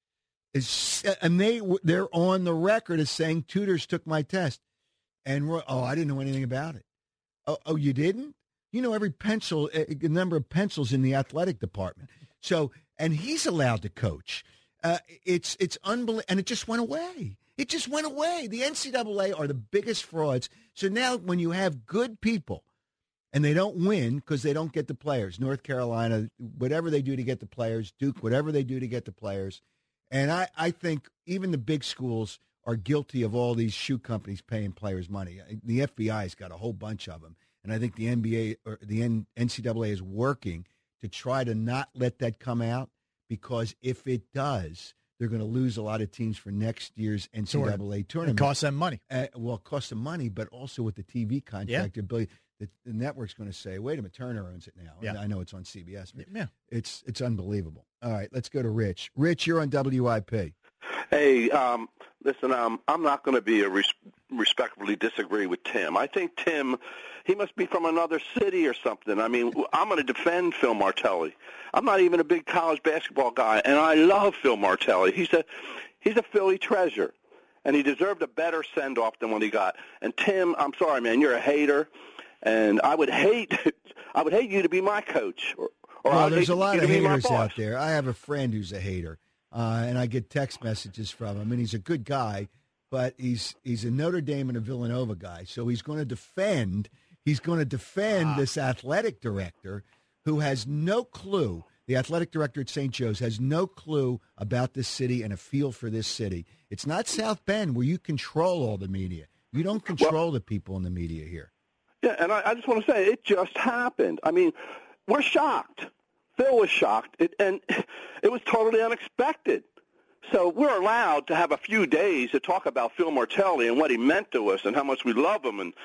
is, and they they're on the record as saying tutors took my test, and Roy, oh, I didn't know anything about it. Oh, oh, you didn't? You know every pencil, a number of pencils in the athletic department. So, and he's allowed to coach. Uh, it's it's unbelievable, and it just went away. It just went away. The N C double A are the biggest frauds. So now, when you have good people, and they don't win because they don't get the players, North Carolina, whatever they do to get the players, Duke, whatever they do to get the players, and I, I think even the big schools are guilty of all these shoe companies paying players money. The F B I's got a whole bunch of them, and I think the N B A or the N C double A is working to try to not let that come out, because if it does, they're going to lose a lot of teams for next year's N C double A tournament. It costs them money. Uh, well, it costs them money, but also with the T V contract, Yeah. ability, the, the network's going to say, wait a minute, Turner owns it now. Yeah. And I know it's on C B S, but Yeah. it's it's unbelievable. All right, let's go to Rich. Rich, you're on W I P. Hey, um, listen, um, I'm not going to be a res- respectfully disagree with Tim. I think Tim, he must be from another city or something. I mean, I'm going to defend Phil Martelli. I'm not even a big college basketball guy, and I love Phil Martelli. He's a he's a Philly treasure, and he deserved a better send-off than what he got. And Tim, I'm sorry, man, you're a hater, and I would hate I would hate you to be my coach. Or, or Well, I would there's hate a lot you of to be my haters boss. out there. I have a friend who's a hater, uh, and I get text messages from him, and he's a good guy, but he's he's a Notre Dame and a Villanova guy, so he's going to defend he's going to defend Ah. this athletic director who has no clue. The athletic director at Saint Joe's has no clue about this city and a feel for this city. It's not South Bend where you control all the media. You don't control the people in the media here. Yeah, and I, I just want to say it just happened. I mean, we're shocked. Phil was shocked, it, and it was totally unexpected. So we're allowed to have a few days to talk about Phil Martelli and what he meant to us and how much we love him. And,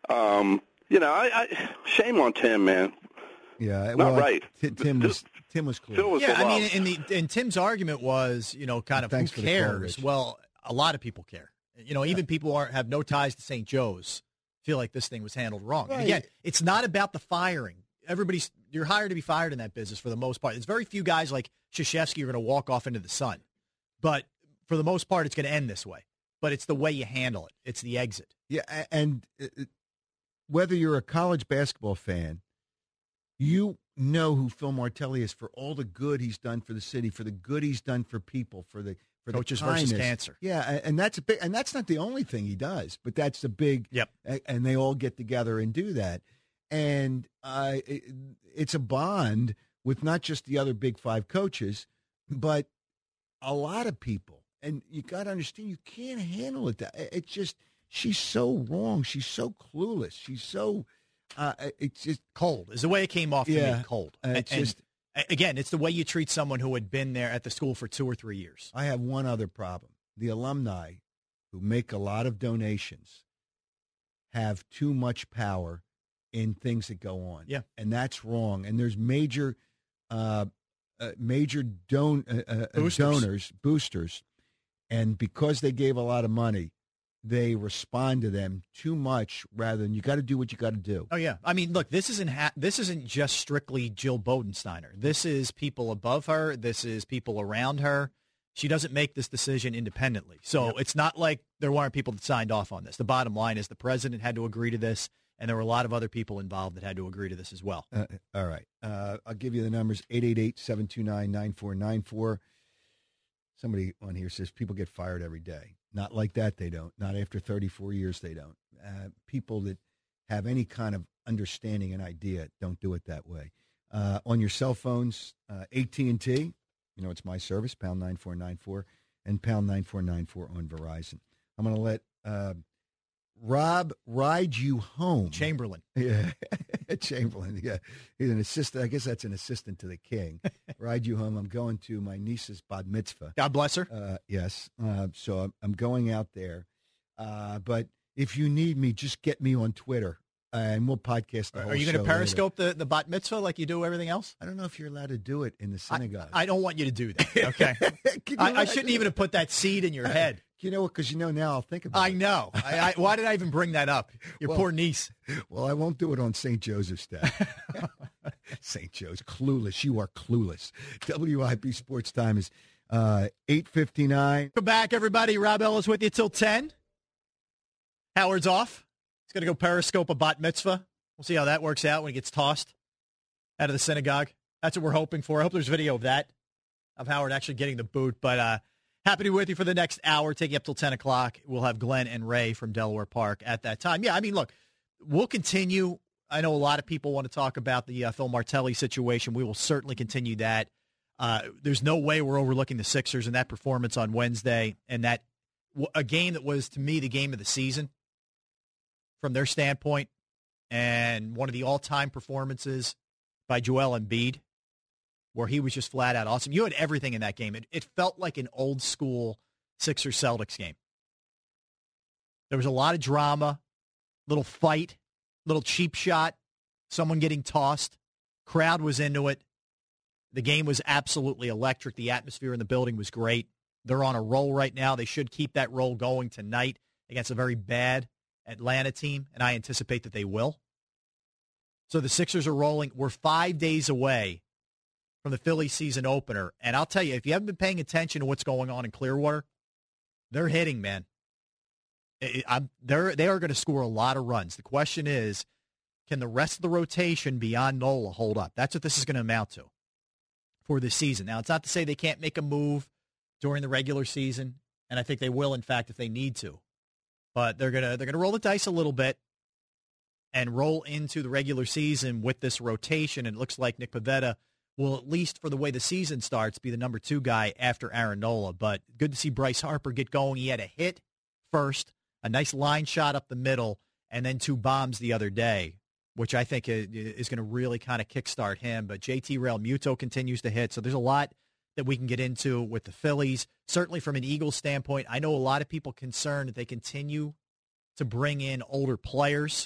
um, you know, I, I, shame on Tim, man. Yeah, Not well, right. T- Tim was Tim was clear. Phil was Yeah, I mean, beloved. in the and Tim's argument was, you know, kind of Thanks who for the call, cares? Rich. Well, a lot of people care. You know, even people who are have no ties to Saint Joe's feel like this thing was handled wrong. And Right. again, it's not about the firing. Everybody's you're hired to be fired in that business for the most part. There's very few guys like Krzyzewski who are going to walk off into the sun, but for the most part, it's going to end this way. But it's the way you handle it. It's the exit. Yeah, a- and uh, whether you're a college basketball fan, you know who Phil Martelli is for all the good he's done for the city, for the good he's done for people, for the for Coaches the versus kindness. cancer. Yeah, a- and that's a big, and that's not the only thing he does, but that's the big. Yep. a- And they all get together and do that, and uh, it, it's a bond with not just the other Big Five coaches, but a lot of people. And you got to understand, you can't handle it. That it's just she's so wrong. She's so clueless. She's so uh, it's just cold. Is the way it came off to yeah, me, cold. Uh, it's and, just and, again, it's the way you treat someone who had been there at the school for two or three years. I have one other problem. The alumni who make a lot of donations have too much power in things that go on. Yeah. And that's wrong. And there's major uh, uh, major don- uh, uh, boosters. donors, boosters, and because they gave a lot of money, they respond to them too much rather than you got to do what you got to do. Oh, yeah. I mean, look, this isn't ha- this isn't just strictly Jill Bodensteiner. This is people above her. This is people around her. She doesn't make this decision independently. So yep. It's not like there weren't people that signed off on this. The bottom line is the president had to agree to this, and there were a lot of other people involved that had to agree to this as well. Uh, all right. Uh, I'll give you the numbers, eight eight eight, seven two nine, nine four nine four. Somebody on here says people get fired every day. Not like that, they don't. Not after thirty-four years, they don't. Uh, people that have any kind of understanding and idea don't do it that way. Uh, on your cell phones, uh, A T and T. You know, it's my service, pound nine four nine four, and pound nine four nine four on Verizon. I'm going to let uh, Rob ride you home. Chamberlain. Yeah, Chamberlain. Yeah, he's an assistant. I guess that's an assistant to the king. Ride you home. I'm going to my niece's bat mitzvah. God bless her. Uh, yes. Uh, so I'm, I'm going out there. Uh, but if you need me, just get me on Twitter. Uh, and we'll podcast the whole Are you going to show periscope later. the, the bat mitzvah like you do everything else? I don't know if you're allowed to do it in the synagogue. I, I don't want you to do that, okay? I, I shouldn't even have put that seed in your head. You know what? Because you know now I'll think about I it. know. I know. Why did I even bring that up? Your well, poor niece. Well, I won't do it on Saint Joseph's Day. Saint Joe's. Clueless. You are clueless. W I B Sports Time is uh, eight fifty-nine. Come back, everybody. Rob Ellis with you till ten. Howard's off. He's going to go periscope a bat mitzvah. We'll see how that works out when he gets tossed out of the synagogue. That's what we're hoping for. I hope there's video of that, of Howard actually getting the boot. But uh, happy to be with you for the next hour, taking up till ten o'clock. We'll have Glenn and Ray from Delaware Park at that time. Yeah, I mean, look, we'll continue. I know a lot of people want to talk about the uh, Phil Martelli situation. We will certainly continue that. Uh, there's no way we're overlooking the Sixers and that performance on Wednesday, and that a game that was, to me, the game of the season from their standpoint, and one of the all-time performances by Joel Embiid, where he was just flat out awesome. You had everything in that game. It, it felt like an old-school Sixers-Celtics game. There was a lot of drama, little fight, little cheap shot, someone getting tossed. Crowd was into it. The game was absolutely electric. The atmosphere in the building was great. They're on a roll right now. They should keep that roll going tonight against a very bad Atlanta team, and I anticipate that they will. So the Sixers are rolling. We're five days away from the Philly season opener. And I'll tell you, if you haven't been paying attention to what's going on in Clearwater, they're hitting, man. It, I'm, they're, they are going to score a lot of runs. The question is, can the rest of the rotation beyond Nola hold up? That's what this is going to amount to for this season. Now, it's not to say they can't make a move during the regular season, and I think they will, in fact, if they need to. But they're gonna they're gonna roll the dice a little bit and roll into the regular season with this rotation. And it looks like Nick Pivetta will, at least for the way the season starts, be the number two guy after Aaron Nola. But good to see Bryce Harper get going. He had a hit first, a nice line shot up the middle, and then two bombs the other day, which I think is going to really kind of kickstart him. But J T Realmuto continues to hit. So there's a lot that we can get into with the Phillies. Certainly from an Eagles standpoint, I know a lot of people concerned that they continue to bring in older players.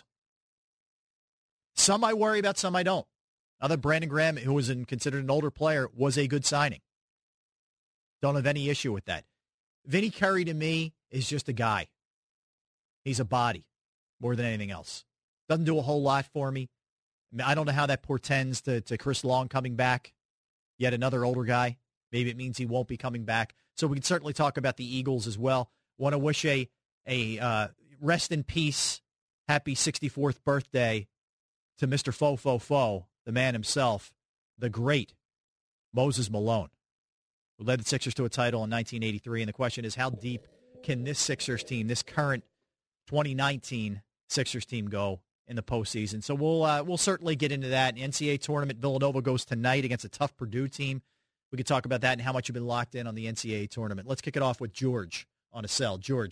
Some I worry about, some I don't. Now that Brandon Graham, who was in, considered an older player, was a good signing. Don't have any issue with that. Vinny Curry, to me, is just a guy. He's a body more than anything else. Doesn't do a whole lot for me. I mean, I don't know how that portends to, to Chris Long coming back. Yet another older guy. Maybe it means he won't be coming back. So we can certainly talk about the Eagles as well. Want to wish a, a uh, rest in peace, happy sixty-fourth birthday to Mister Fo Fo Fo, the man himself, the great Moses Malone, who led the Sixers to a title in nineteen eighty-three. And the question is, how deep can this Sixers team, this current twenty nineteen Sixers team, go in the postseason? So we'll uh, we'll certainly get into that. N C double A tournament, Villanova goes tonight against a tough Purdue team. We could talk about that and how much you've been locked in on the N C double A tournament. Let's kick it off with George on a cell. George,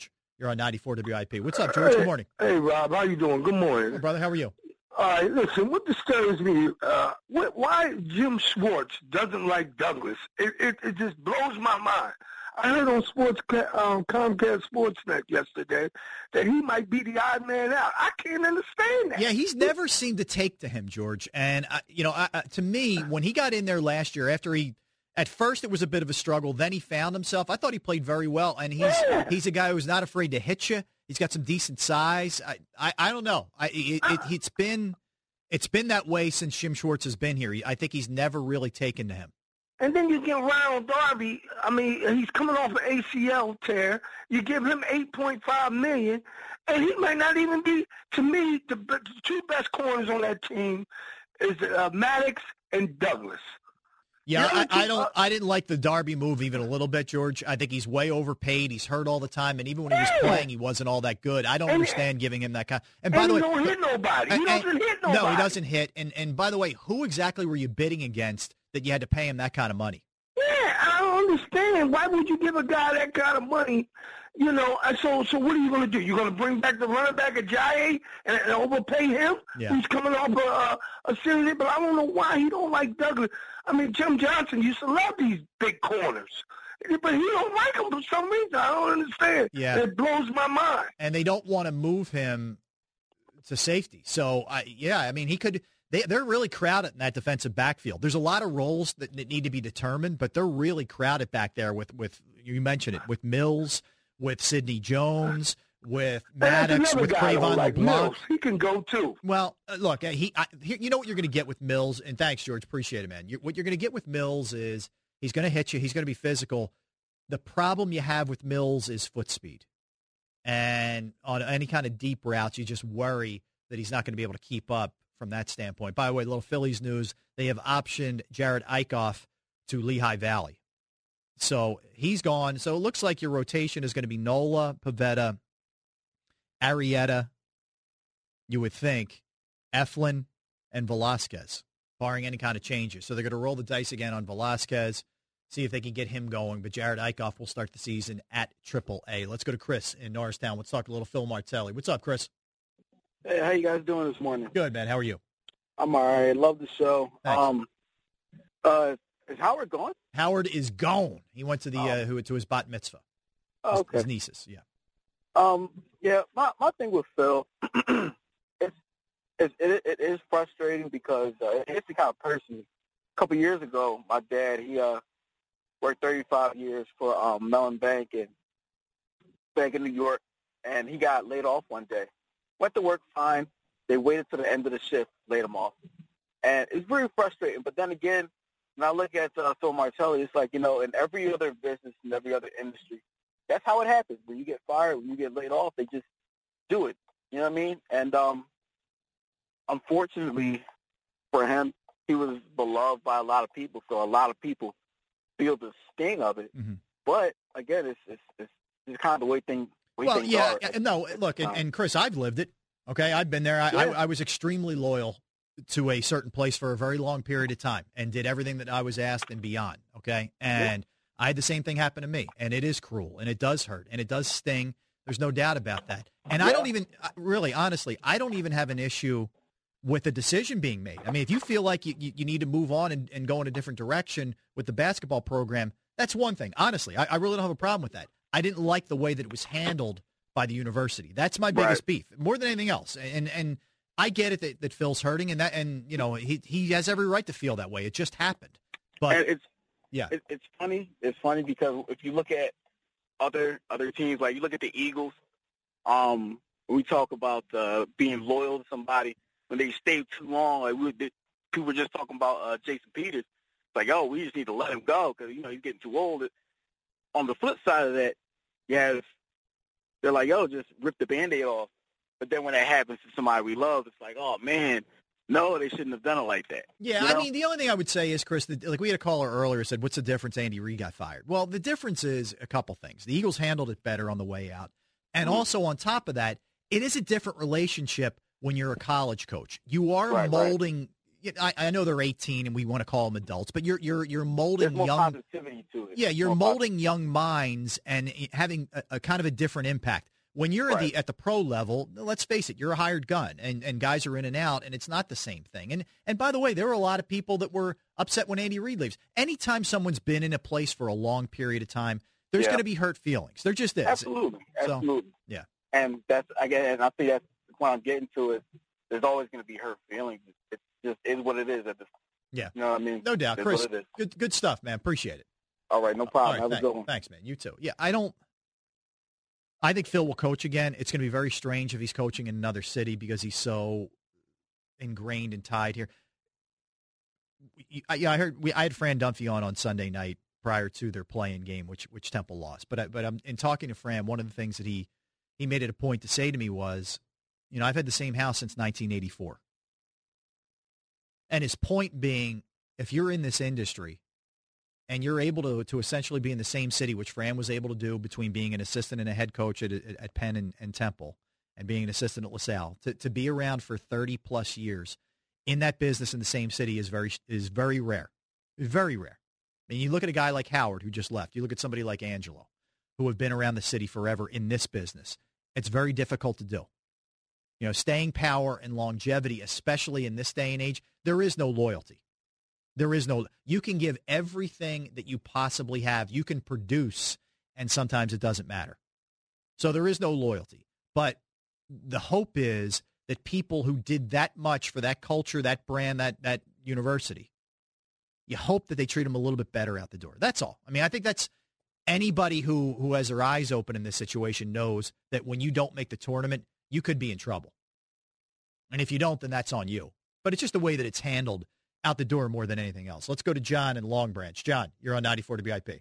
You're on ninety-four W I P. What's up, George? Hey, Good morning. Hey, Rob. How you doing? Good morning. Hey, brother, how are you? All right, listen, what disturbs me, uh, what, why Jim Schwartz doesn't like Douglas, it, it, it just blows my mind. I heard on Sports um, Comcast Sportsnet yesterday that he might be the odd man out. I can't understand that. Yeah, he's never seemed to take to him, George. And, uh, you know, uh, uh, to me, when he got in there last year, after he, at first it was a bit of a struggle, then he found himself. I thought he played very well, and he's yeah. he's a guy who's not afraid to hit you. He's got some decent size. I, I, I don't know. I, it, it, it's been it's been that way since Jim Schwartz has been here. I think he's never really taken to him. And then you get Ronald Darby. I mean, he's coming off an A C L tear. You give him eight point five million dollars, and he might not even be, to me, the, the two best corners on that team is uh, Maddox and Douglas. Yeah, I, I don't. I didn't like the Darby move even a little bit, George. I think he's way overpaid. He's hurt all the time, and even when he was playing, he wasn't all that good. I don't and, understand giving him that kind. And by and the he way, don't hit nobody. He and, doesn't hit nobody. No, he doesn't hit. And and by the way, who exactly were you bidding against that you had to pay him that kind of money? Yeah, I don't understand. Why would you give a guy that kind of money? You know, so so what are you going to do? You're going to bring back the running back of Jai and, and overpay him? Yeah. Who's coming off a, a series? But I don't know why he don't like Douglas. I mean, Jim Johnson used to love these big corners. But he don't like them for some reason. I don't understand. Yeah. It blows my mind. And they don't want to move him to safety. So, I, yeah, I mean, he could they, – they're really crowded in that defensive backfield. There's a lot of roles that, that need to be determined, but they're really crowded back there with, with you mentioned it, with Mills, with Sidney Jones, with Maddox, with Trayvon like LeBlanc. Mills. He can go too. Well, uh, look, uh, he. I, he you know what you're going to get with Mills, and thanks, George, appreciate it, man. You, what you're going to get with Mills is he's going to hit you. He's going to be physical. The problem you have with Mills is foot speed, and on any kind of deep routes, you just worry that he's not going to be able to keep up from that standpoint. By the way, little Phillies news: they have optioned Jared Eichhoff to Lehigh Valley. So he's gone. So it looks like your rotation is going to be Nola, Pavetta, Arrieta, you would think, Eflin, and Velasquez, barring any kind of changes. So they're going to roll the dice again on Velasquez, see if they can get him going. But Jared Eichhoff will start the season at triple A. Let's go to Chris in Norristown. Let's talk a little Phil Martelli. What's up, Chris? Hey, how you guys doing this morning? Good, man. How are you? I'm all right. Love the show. Thanks. Um, uh, is Howard gone? Howard is gone. He went to the Oh. uh, who to his bat mitzvah. Oh, His, okay. his nieces, yeah. Um, yeah, my my thing with Phil, it's, it's it, it is frustrating because uh, it's the kind of person. A couple years ago, my dad he uh worked thirty-five years for um Mellon Bank and Bank in New York, and he got laid off one day. Went to work fine. They waited to the end of the shift, laid him off, and it's very frustrating. But then again, when I look at uh, Phil Martelli, it's like, you know, in every other business, in every other industry, that's how it happens. When you get fired, when you get laid off, they just do it. You know what I mean? And um, unfortunately for him, he was beloved by a lot of people, so a lot of people feel the sting of it. Mm-hmm. But, again, it's it's, it's it's kind of the way, thing, way Well, things yeah, are. yeah, no, look, and, and Chris, I've lived it. Okay, I've been there. I, I, Yeah. I was extremely loyal to a certain place for a very long period of time and did everything that I was asked and beyond, okay? And I had the same thing happen to me, and it is cruel, and it does hurt, and it does sting. There's no doubt about that. And I don't even, really, honestly, I don't even have an issue with the decision being made. I mean, if you feel like you, you, you need to move on and, and go in a different direction with the basketball program, that's one thing. Honestly, I, I really don't have a problem with that. I didn't like the way that it was handled by the university. That's my biggest Right. beef, more than anything else. And and I get it that, that Phil's hurting, and that and you know he he has every right to feel that way. It just happened. But and it's yeah, it, it's funny. It's funny because if you look at other other teams, like you look at the Eagles, um, we talk about uh, being loyal to somebody when they stay too long. Like we were, people were just talking about uh, Jason Peters. It's like, oh, we just need to let him go because you know he's getting too old. On the flip side of that, you have they're like, yo, just rip the Band-Aid off. But then when that happens to somebody we love, it's like, oh man, no, they shouldn't have done it like that. yeah. You I know? mean, the only thing I would say is, Chris, that, like we had a caller earlier who said, "What's the difference?" Andy Reid got fired. Well, the difference is a couple things. The Eagles handled it better on the way out, and Mhm. also on top of that, it is a different relationship when you're a college coach. You are Right, right. molding. I, I know they're eighteen and we want to call them adults, but you're you're you're molding There's more young. positivity to it. Yeah, you're More molding young minds and having a, a kind of a different impact. When you're right. at the at the pro level, let's face it, you're a hired gun, and, and guys are in and out, and it's not the same thing. And and by the way, there were a lot of people that were upset when Andy Reid leaves. Anytime someone's been in a place for a long period of time, there's yeah. going to be hurt feelings. There just is. Absolutely, so, absolutely. Yeah. And that's I guess, and I think that's what I'm getting to is there's always going to be hurt feelings. It just is what it is at this. Yeah. You know what I mean? No doubt, Chris. Good good stuff, man. Appreciate it. All right, no problem. All right, Have thanks, a good one. Thanks, man. You too. Yeah, I don't. I think Phil will coach again. It's going to be very strange if he's coaching in another city because he's so ingrained and tied here. I, yeah, I heard. We, I had Fran Dunphy on on Sunday night prior to their playing game, which which Temple lost. But I, but I'm, in talking to Fran, one of the things that he he made it a point to say to me was, you know, I've had the same house since nineteen eighty-four, and his point being, if you're in this industry and you're able to to essentially be in the same city, which Fran was able to do between being an assistant and a head coach at, at, at Penn and, and Temple and being an assistant at LaSalle, to, to be around for thirty plus years in that business in the same city is very is very rare. Very rare. I mean, you look at a guy like Howard who just left. You look at somebody like Angelo who have been around the city forever in this business. It's very difficult to do. You know, staying power and longevity, especially in this day and age, there is no loyalty. There is no, you can give everything that you possibly have. You can produce, and sometimes it doesn't matter. So there is no loyalty. But the hope is that people who did that much for that culture, that brand, that that university, you hope that they treat them a little bit better out the door. That's all. I mean, I think that's anybody who, who has their eyes open in this situation knows that when you don't make the tournament, you could be in trouble. And if you don't, then that's on you. But it's just the way that it's handled out the door more than anything else. Let's go to John in Long Branch. John, you're on ninety-four W I P.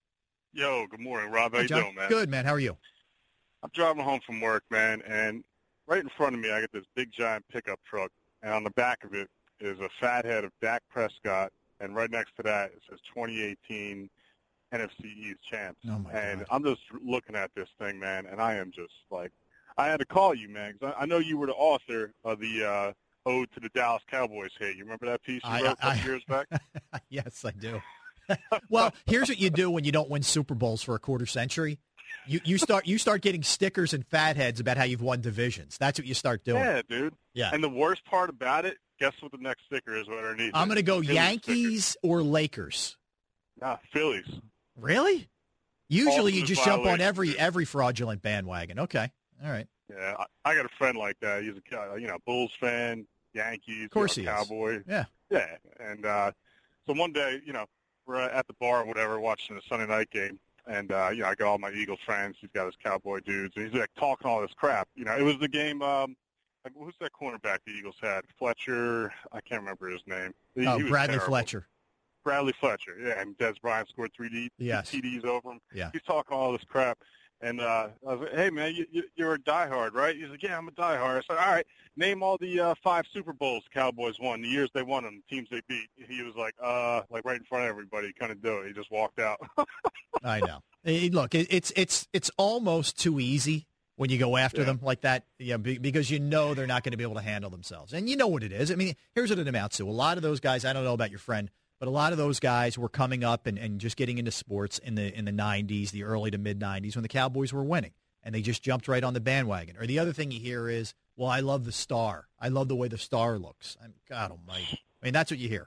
Yo, good morning, Rob. How Hey, you John. doing, man? Good, man. How are you? I'm driving home from work, man, and right in front of me, I got this big, giant pickup truck, and on the back of it is a fat head of Dak Prescott, and right next to that it says twenty eighteen N F C East champs. Oh, my and God. I'm just looking at this thing, man, and I am just like, I had to call you, man, because I, I know you were the author of the uh, Ode to the Dallas Cowboys hit. You remember that piece you I- wrote a couple I- years back? Yes, I do. Well, here's what you do when you don't win Super Bowls for a quarter century. You you start you start getting stickers and fat heads about how you've won divisions. That's what you start doing. Yeah, dude. Yeah. And the worst part about it, guess what the next sticker is underneath? I'm going to go Phillies Yankees or Lakers. sticker. Nah, Phillies. Really? Usually you Ultimate just jump on violation, every dude. every fraudulent bandwagon. Okay. All right. Yeah, I, I got a friend like that. He's a uh, you know Bulls fan, Yankees, Of course you know, he is. Cowboy. Yeah. Yeah, and uh, so one day, you know, we're at the bar or whatever watching the Sunday night game, and uh, you know, I got all my Eagles friends. He's got his Cowboy dudes, and he's like talking all this crap. You know, it was the game. Um, like, who's that cornerback the Eagles had? Fletcher. I can't remember his name. He, Oh, he was Bradley terrible. Fletcher. Bradley Fletcher, yeah, and Des Bryant scored three D, Yes. T Ds over him. Yeah. He's talking all this crap, and uh, I was like, "Hey, man, you, you, you're a diehard, right?" He's like, "Yeah, I'm a diehard." I said, "All right, name all the uh, five Super Bowls the Cowboys won, the years they won them, the teams they beat." He was like, "Uh, like right in front of everybody, he couldn't do it. He just walked out." I know. Hey, look, it, it's it's it's almost too easy when you go after Yeah. them like that, yeah, be- because you know they're not going to be able to handle themselves, and you know what it is. I mean, here's what it amounts to: a lot of those guys. I don't know about your friend, but a lot of those guys were coming up and, and just getting into sports in the in the nineties, the early to mid nineties, when the Cowboys were winning, and they just jumped right on the bandwagon. Or the other thing you hear is, "Well, I love the star. I love the way the star looks." I'm, God Almighty. I mean, that's what you hear.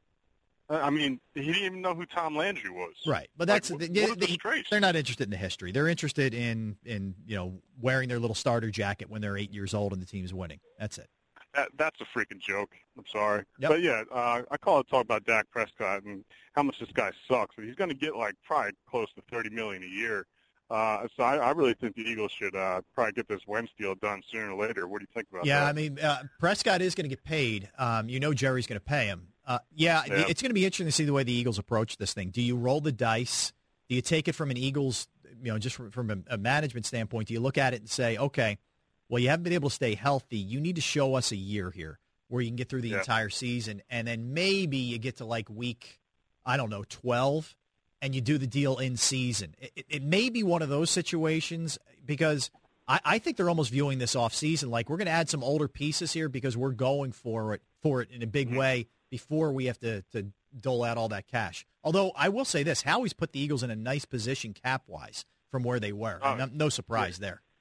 I mean, he didn't even know who Tom Landry was. Right, but that's Like, the, what- what a they- disgrace. they're not interested in the history. They're interested in in you know wearing their little starter jacket when they're eight years old and the team's winning. That's it. That, that's a freaking joke. I'm sorry. Yep. But, yeah, uh, I call it talk about Dak Prescott and how much this guy sucks. He's going to get, like, probably close to thirty million dollars a year. Uh, so I, I really think the Eagles should uh, probably get this Wentz deal done sooner or later. What do you think about Yeah, that? I mean uh, Prescott is going to get paid. Um, you know Jerry's going to pay him. Uh, yeah, Yeah. it's going to be interesting to see the way the Eagles approach this thing. Do you roll the dice? Do you take it from an Eagles, you know, just from, from a, a management standpoint? Do you look at it and say, okay, well, you haven't been able to stay healthy. You need to show us a year here where you can get through the Yeah. entire season, and then maybe you get to like week, I don't know, twelve, and you do the deal in season. It, it, it may be one of those situations because I, I think they're almost viewing this off season like we're going to add some older pieces here because we're going for it for it in a big Mm-hmm. way before we have to, to dole out all that cash. Although I will say this, Howie's put the Eagles in a nice position cap-wise from where they were. Oh, no, no surprise there.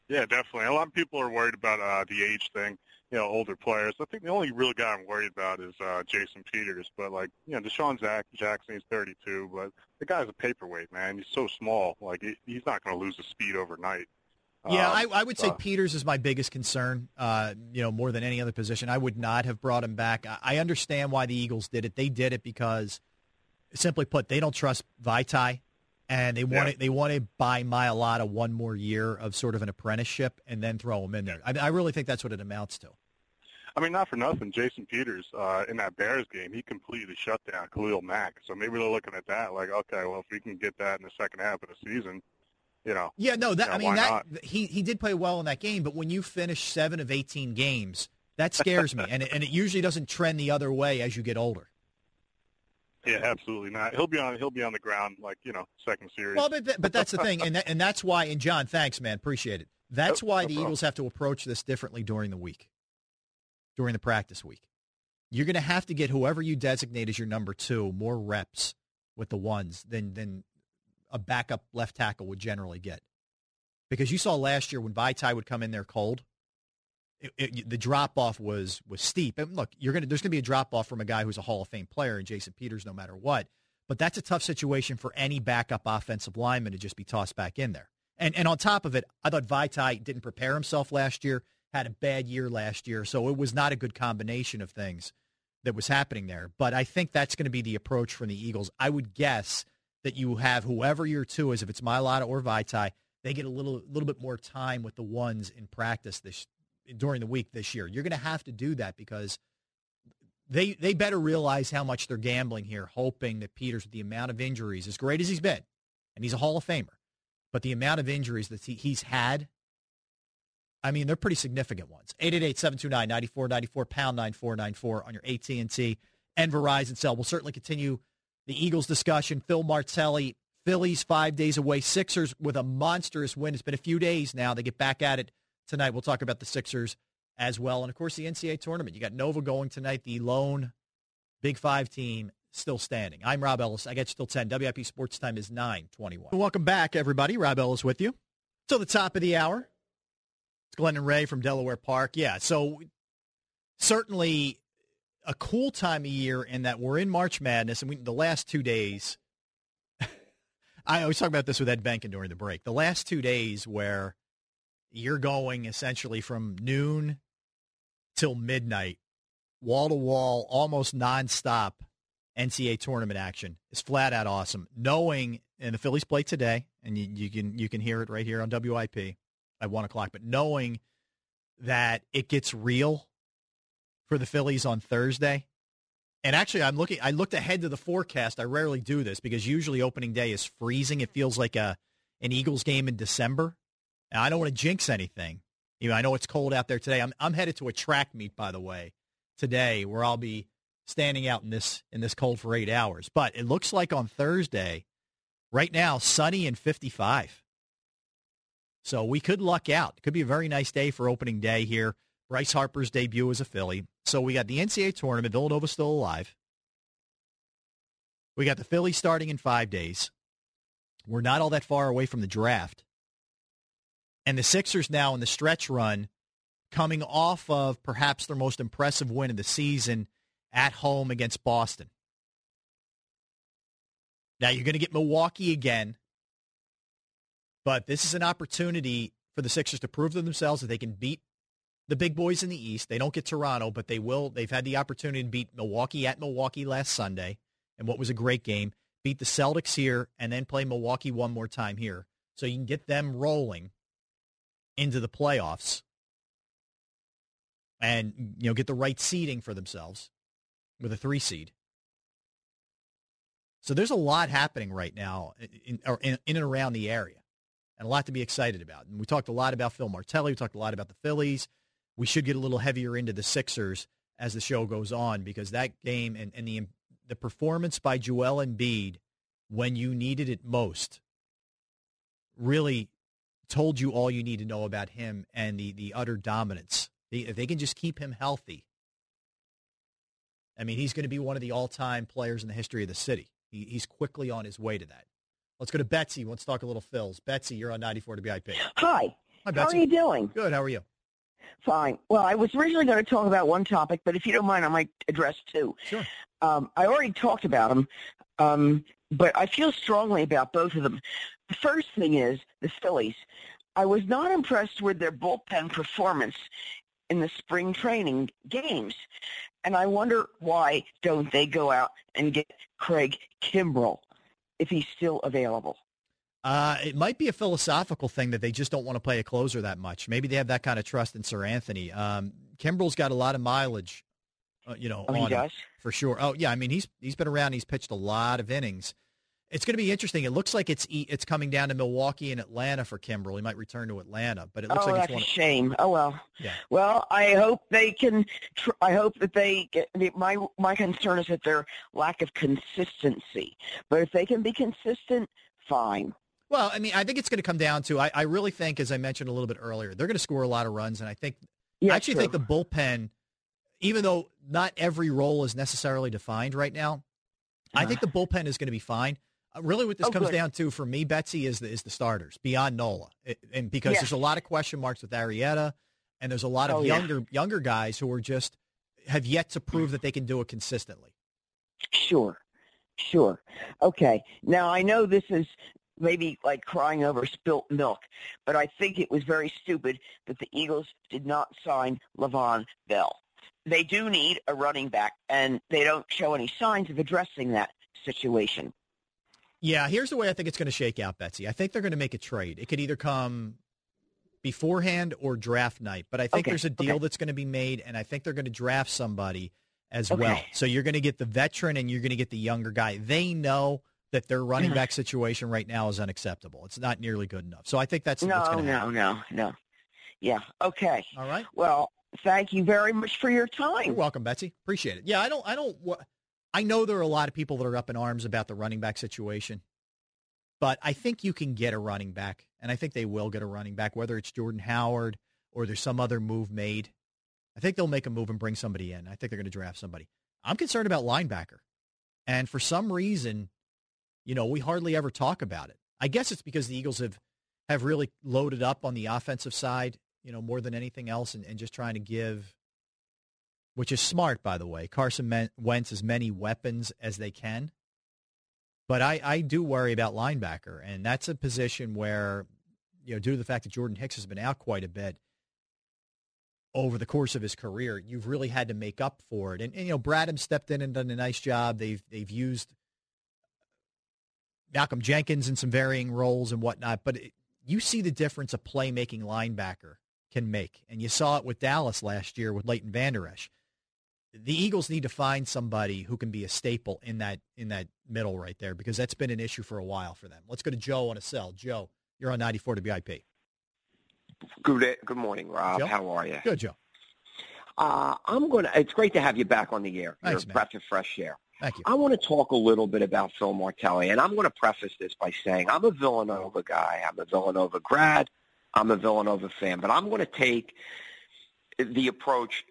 Yeah, definitely. A lot of people are worried about uh, the age thing, you know, older players. I think the only real guy I'm worried about is uh, Jason Peters. But, like, you know, Deshaun Zach, Jackson, he's thirty-two, but the guy's a paperweight, man. He's so small. Like, he, he's not going to lose the speed overnight. Yeah, um, I, I would say uh, Peters is my biggest concern, uh, you know, more than any other position. I would not have brought him back. I, I understand why the Eagles did it. They did it because, simply put, they don't trust Vaitai. And they want Yeah. to they want to buy Mailata one more year of sort of an apprenticeship and then throw him in there. I, I really think that's what it amounts to. I mean, not for nothing, Jason Peters, uh, in that Bears game, he completely shut down Khalil Mack. So maybe they're looking at that like, okay, well, if we can get that in the second half of the season, you know. Yeah, no, that you know, I mean why that not? he he did play well in that game, but when you finish seven of eighteen games, that scares me, and it, and it usually doesn't trend the other way as you get older. Yeah, absolutely not. He'll be on. He'll be on the ground, like you know, second series. Well, but but that's the thing, and that, and that's why. And John, thanks, man, appreciate it. That's No- why no the problem. Eagles have to approach this differently during the week, during the practice week. You're going to have to get whoever you designate as your number two more reps with the ones than than a backup left tackle would generally get, because you saw last year when Vaitai would come in there cold. It, it, the drop off was was steep. And look, you're gonna there's gonna be a drop off from a guy who's a Hall of Fame player and Jason Peters, no matter what. But that's a tough situation for any backup offensive lineman to just be tossed back in there. And and on top of it, I thought Vaitai didn't prepare himself last year, had a bad year last year, so it was not a good combination of things that was happening there. But I think that's going to be the approach from the Eagles. I would guess that you have whoever your two is, if it's Mailata or Vaitai, they get a little little bit more time with the ones in practice this during the week this year. You're going to have to do that because they they better realize how much they're gambling here, hoping that Peters, with the amount of injuries, as great as he's been, and he's a Hall of Famer, but the amount of injuries that he, he's had, I mean, they're pretty significant ones. eight eight eight, seven two nine, nine four nine four, pound nine four nine four on your A T and T and Verizon cell. We'll certainly continue the Eagles discussion. Phil Martelli, Phillies five days away. Sixers with a monstrous win. It's been a few days now. They get back at it tonight. We'll talk about the Sixers as well. And, of course, the N C double A tournament. You got Nova going tonight, the lone Big Five team still standing. I'm Rob Ellis. I get still ten. W I P Sports Time is nine twenty-one. Welcome back, everybody. Rob Ellis with you. Till the top of the hour. It's Glenn and Ray from Delaware Park. Yeah, so certainly a cool time of year in that we're in March Madness, and we, the last two days, I always talk about this with Ed Benkin during the break, the last two days where you're going essentially from noon till midnight, wall-to-wall, almost nonstop N C double A tournament action is flat-out awesome. Knowing, and the Phillies play today, and you, you can you can hear it right here on W I P at one o'clock, but knowing that it gets real for the Phillies on Thursday. And actually, I'm looking. I looked ahead to the forecast. I rarely do this because usually opening day is freezing. It feels like a an Eagles game in December. And I don't want to jinx anything. You know, I know it's cold out there today. I'm I'm headed to a track meet, by the way, today, where I'll be standing out in this in this cold for eight hours. But it looks like on Thursday, right now, sunny and fifty-five. So we could luck out. It could be a very nice day for opening day here. Bryce Harper's debut as a Philly. So we got the N C double A tournament. Villanova's still alive. We got the Phillies starting in five days. We're not all that far away from the draft. And the Sixers now in the stretch run, coming off of perhaps their most impressive win of the season at home against Boston. Now you're going to get Milwaukee again. But this is an opportunity for the Sixers to prove to themselves that they can beat the big boys in the East. They don't get Toronto, but they will. They've had the opportunity to beat Milwaukee at Milwaukee last Sunday, and what was a great game. Beat the Celtics here, and then play Milwaukee one more time here. So you can get them rolling into the playoffs and, you know, get the right seeding for themselves with a three seed. So there's a lot happening right now in, in, in and around the area. And a lot to be excited about. And we talked a lot about Phil Martelli. We talked a lot about the Phillies. We should get a little heavier into the Sixers as the show goes on, because that game and, and the the performance by Joel Embiid when you needed it most really told you all you need to know about him and the, the utter dominance. They, if they can just keep him healthy, I mean, he's going to be one of the all-time players in the history of the city. He, he's quickly on his way to that. Let's go to Betsy. Let's talk a little Phils. Betsy, you're on ninety-four W I P. Hi. Hi, How Betsy. are you doing? Good. How are you? Fine. Well, I was originally going to talk about one topic, but if you don't mind, I might address two. Sure. Um, I already talked about them, um, but I feel strongly about both of them. The first thing is the Phillies. I was not impressed with their bullpen performance in the spring training games, and I wonder why don't they go out and get Craig Kimbrell if he's still available. Uh, it might be a philosophical thing that they just don't want to play a closer that much. Maybe they have that kind of trust in Sir Anthony. Um, Kimbrell's got a lot of mileage, uh, you know, Oh, he on him, does? for sure. Oh, yeah, I mean, he's he's been around. He's pitched a lot of innings. It's going to be interesting. It looks like it's it's coming down to Milwaukee and Atlanta for Kimbrell. He might return to Atlanta, but it looks oh, like that's it's one. a shame. Oh well. Yeah. Well, I hope they can. Tr- I hope that they get. My my concern is that their lack of consistency. But if they can be consistent, fine. Well, I mean, I think it's going to come down to, I, I really think, as I mentioned a little bit earlier, they're going to score a lot of runs. And I think, Yeah, I actually true. think the bullpen, even though not every role is necessarily defined right now, I think the bullpen is going to be fine. Uh, really what this Oh, comes good. down to for me, Betsy, is the, is the starters beyond Nola. It, and because Yeah. there's a lot of question marks with Arrieta, and there's a lot of Oh, yeah. younger younger guys who are just, have yet to prove that they can do it consistently. Sure, sure. Okay. Now I know this is maybe like crying over spilt milk, but I think it was very stupid that the Eagles did not sign Levon Bell. They do need a running back, and they don't show any signs of addressing that situation. Yeah, here's the way I think it's going to shake out, Betsy. I think they're going to make a trade. It could either come beforehand or draft night, but I think Okay, there's a deal okay. that's going to be made, and I think they're going to draft somebody as Okay. well. So you're going to get the veteran and you're going to get the younger guy. They know that their running Yeah. back situation right now is unacceptable. It's not nearly good enough. So I think that's what's No, going to no, happen. no, no. Yeah, okay. All right. Well, thank you very much for your time. You're welcome, Betsy. Appreciate it. Yeah, I don't, I don't, wha- I know there are a lot of people that are up in arms about the running back situation, but I think you can get a running back, and I think they will get a running back, whether it's Jordan Howard or there's some other move made. I think they'll make a move and bring somebody in. I think they're going to draft somebody. I'm concerned about linebacker, and for some reason, you know, we hardly ever talk about it. I guess it's because the Eagles have, have really loaded up on the offensive side, you know, more than anything else, and, and just trying to give, which is smart, by the way, Carson Wentz as many weapons as they can. But I, I do worry about linebacker, and that's a position where, you know, due to the fact that Jordan Hicks has been out quite a bit over the course of his career, you've really had to make up for it. And, and you know, Bradham stepped in and done a nice job. They've they've used Malcolm Jenkins in some varying roles and whatnot, but it, you see the difference a playmaking linebacker can make, and you saw it with Dallas last year with Leighton Vander Esch. The Eagles need to find somebody who can be a staple in that in that middle right there, because that's been an issue for a while for them. Let's go to Joe on a cell. Joe, you're on ninety-four W I P. Good good morning, Rob. Joe? How are you? Good, Joe. Uh, I'm going to. It's great to have you back on the air. Thanks, You're a man. breath of fresh air. Thank you. I want to talk a little bit about Phil Martelli, and I'm going to preface this by saying I'm a Villanova guy. I'm a Villanova grad. I'm a Villanova fan, but I'm going to take the approach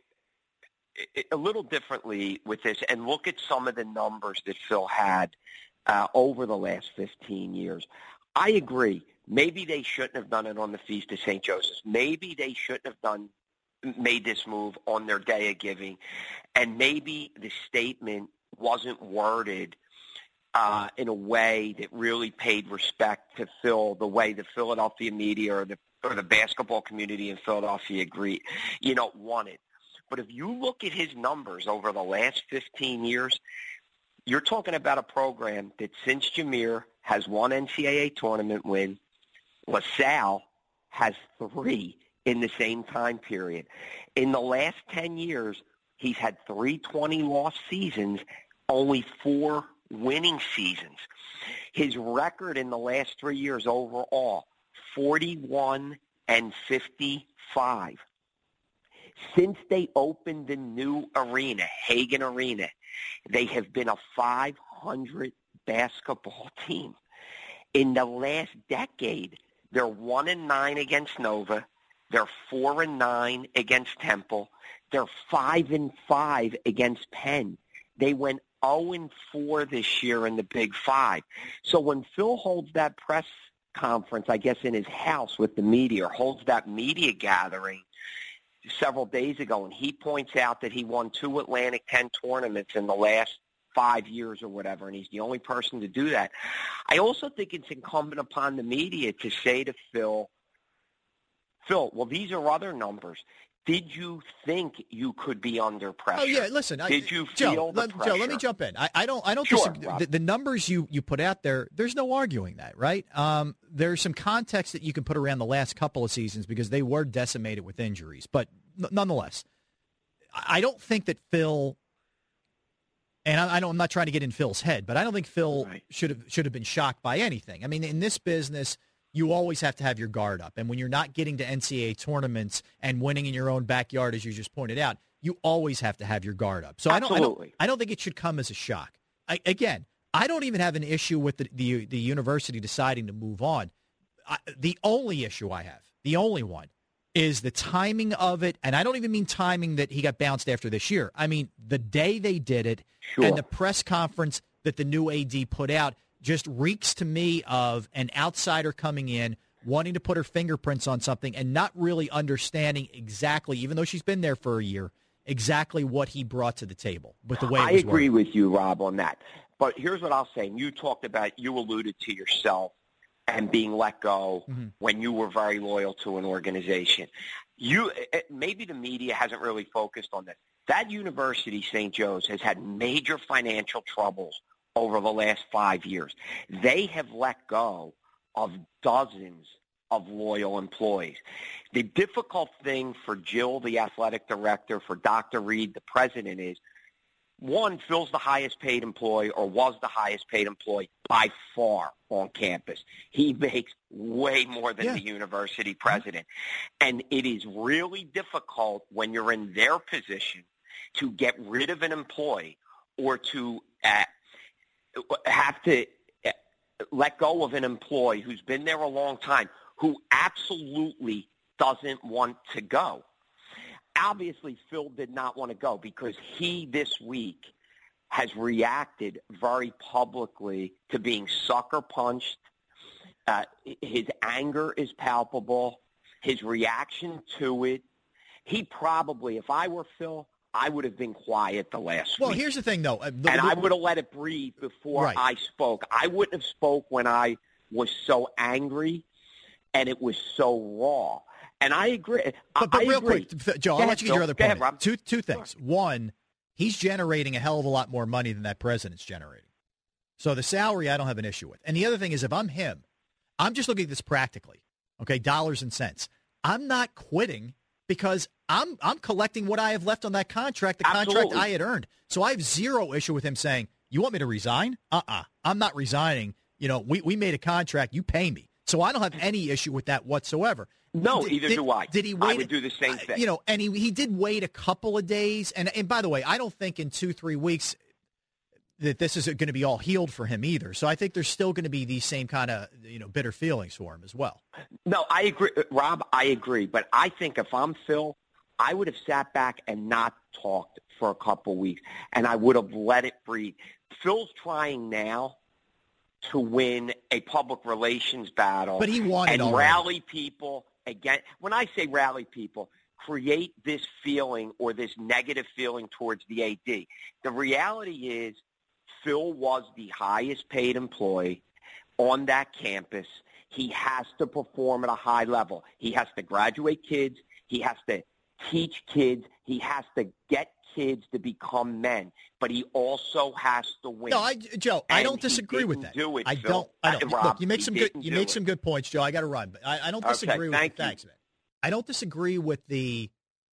a little differently with this and look at some of the numbers that Phil had uh, over the last fifteen years. I agree. Maybe they shouldn't have done it on the Feast of Saint Joseph's. Maybe they shouldn't have done made this move on their day of giving, and maybe the statement wasn't worded uh, in a way that really paid respect to Phil, the way the Philadelphia media or the or the basketball community in Philadelphia agreed, you know, wanted. But if you look at his numbers over the last fifteen years, you're talking about a program that since Jameer has one N C double A tournament win, LaSalle has three in the same time period. In the last ten years, he's had three twenty-loss seasons, only four winning seasons. His record in the last three years overall, forty-one and fifty-five. Since they opened the new arena, Hagan Arena, they have been a five hundred basketball team. In the last decade, they're one and nine against Nova. They're four and nine against Temple. They're five and five against Penn. They went zero and four this year in the Big Five. So when Phil holds that press conference, I guess, in his house with the media, or holds that media gathering several days ago, and he points out that he won two Atlantic ten tournaments in the last five years or whatever, and he's the only person to do that. I also think it's incumbent upon the media to say to Phil, Phil, well, these are other numbers. Did you think you could be under pressure? Oh yeah, listen. Did I, you Joe, feel the let, pressure? Joe, let me jump in. I, I don't. I don't Sure, disagree. Rob. The, the numbers you, you put out there, there's no arguing that, right? Um, there's some context that you can put around the last couple of seasons because they were decimated with injuries, but n- nonetheless, I don't think that Phil. And I, I don't, I'm not trying to get in Phil's head, but I don't think Phil right. should have should have been shocked by anything. I mean, in this business, you always have to have your guard up. And when you're not getting to N C double A tournaments and winning in your own backyard, as you just pointed out, you always have to have your guard up. So I don't, I don't, I don't think it should come as a shock. I, again, I don't even have an issue with the, the, the university deciding to move on. I, the only issue I have, the only one, is the timing of it. And I don't even mean timing that he got bounced after this year. I mean the day they did it sure. and the press conference that the new A D put out just reeks to me of an outsider coming in, wanting to put her fingerprints on something and not really understanding exactly, even though she's been there for a year, exactly what he brought to the table with the way it I was agree working. with you, Rob, on that. But here's what I'll say. And you talked about, you alluded to yourself and being let go mm-hmm. when you were very loyal to an organization. You maybe the media hasn't really focused on this. That university, Saint Joe's, has had major financial troubles over the last five years. They have let go of dozens of loyal employees. The difficult thing for Jill, the athletic director, for Doctor Reed, the president, is, one, Phil's the highest paid employee, or was the highest paid employee by far on campus. He makes way more than yeah. the university president. And it is really difficult when you're in their position to get rid of an employee or to uh, have to let go of an employee who's been there a long time, who absolutely doesn't want to go. Obviously, Phil did not want to go because he this week has reacted very publicly to being sucker punched. Uh, his anger is palpable. His reaction to it, he probably, if I were Phil, I would have been quiet the last well, week. Well, here's the thing, though. Uh, the, and the, I would have let it breathe before right. I spoke. I wouldn't have spoke when I was so angry and it was so raw. And I agree. But, but I real agree. quick, Joe, Go I'll ahead, let you get Phil. your other Go point. ahead, Rob. Two, two things. Sure. One, he's generating a hell of a lot more money than that president's generating. So the salary I don't have an issue with. And the other thing is, if I'm him, I'm just looking at this practically, okay, dollars and cents. I'm not quitting because I'm I'm collecting what I have left on that contract, the Absolutely. contract I had earned. So I have zero issue with him saying, you want me to resign? Uh-uh. I'm not resigning. You know, we, we made a contract. You pay me. So I don't have any issue with that whatsoever. No, did, either did, do I. Did he wait? I would do the same thing. You know, and he, he did wait a couple of days. And, and by the way, I don't think in two, three weeks that this isn't going to be all healed for him either. So I think there's still going to be these same kind of, you know, bitter feelings for him as well. No, I agree. Rob, I agree. But I think if I'm Phil, I would have sat back and not talked for a couple weeks, and I would have let it breathe. Phil's trying now to win a public relations battle. But he won it and already. Rally people again. When I say rally people, create this feeling or this negative feeling towards the A D. The reality is Phil was the highest paid employee on that campus. He has to perform at a high level. He has to graduate kids. He has to teach kids. He has to get kids to become men, but he also has to win. No, I, Joe, and I don't disagree with that. Do it, I Phil. don't. I don't. Rob, Look, you make some good. You make it. some good points, Joe. I got to run, but I, I don't disagree okay, with. Thank the, you. Thanks, man. I don't disagree with the.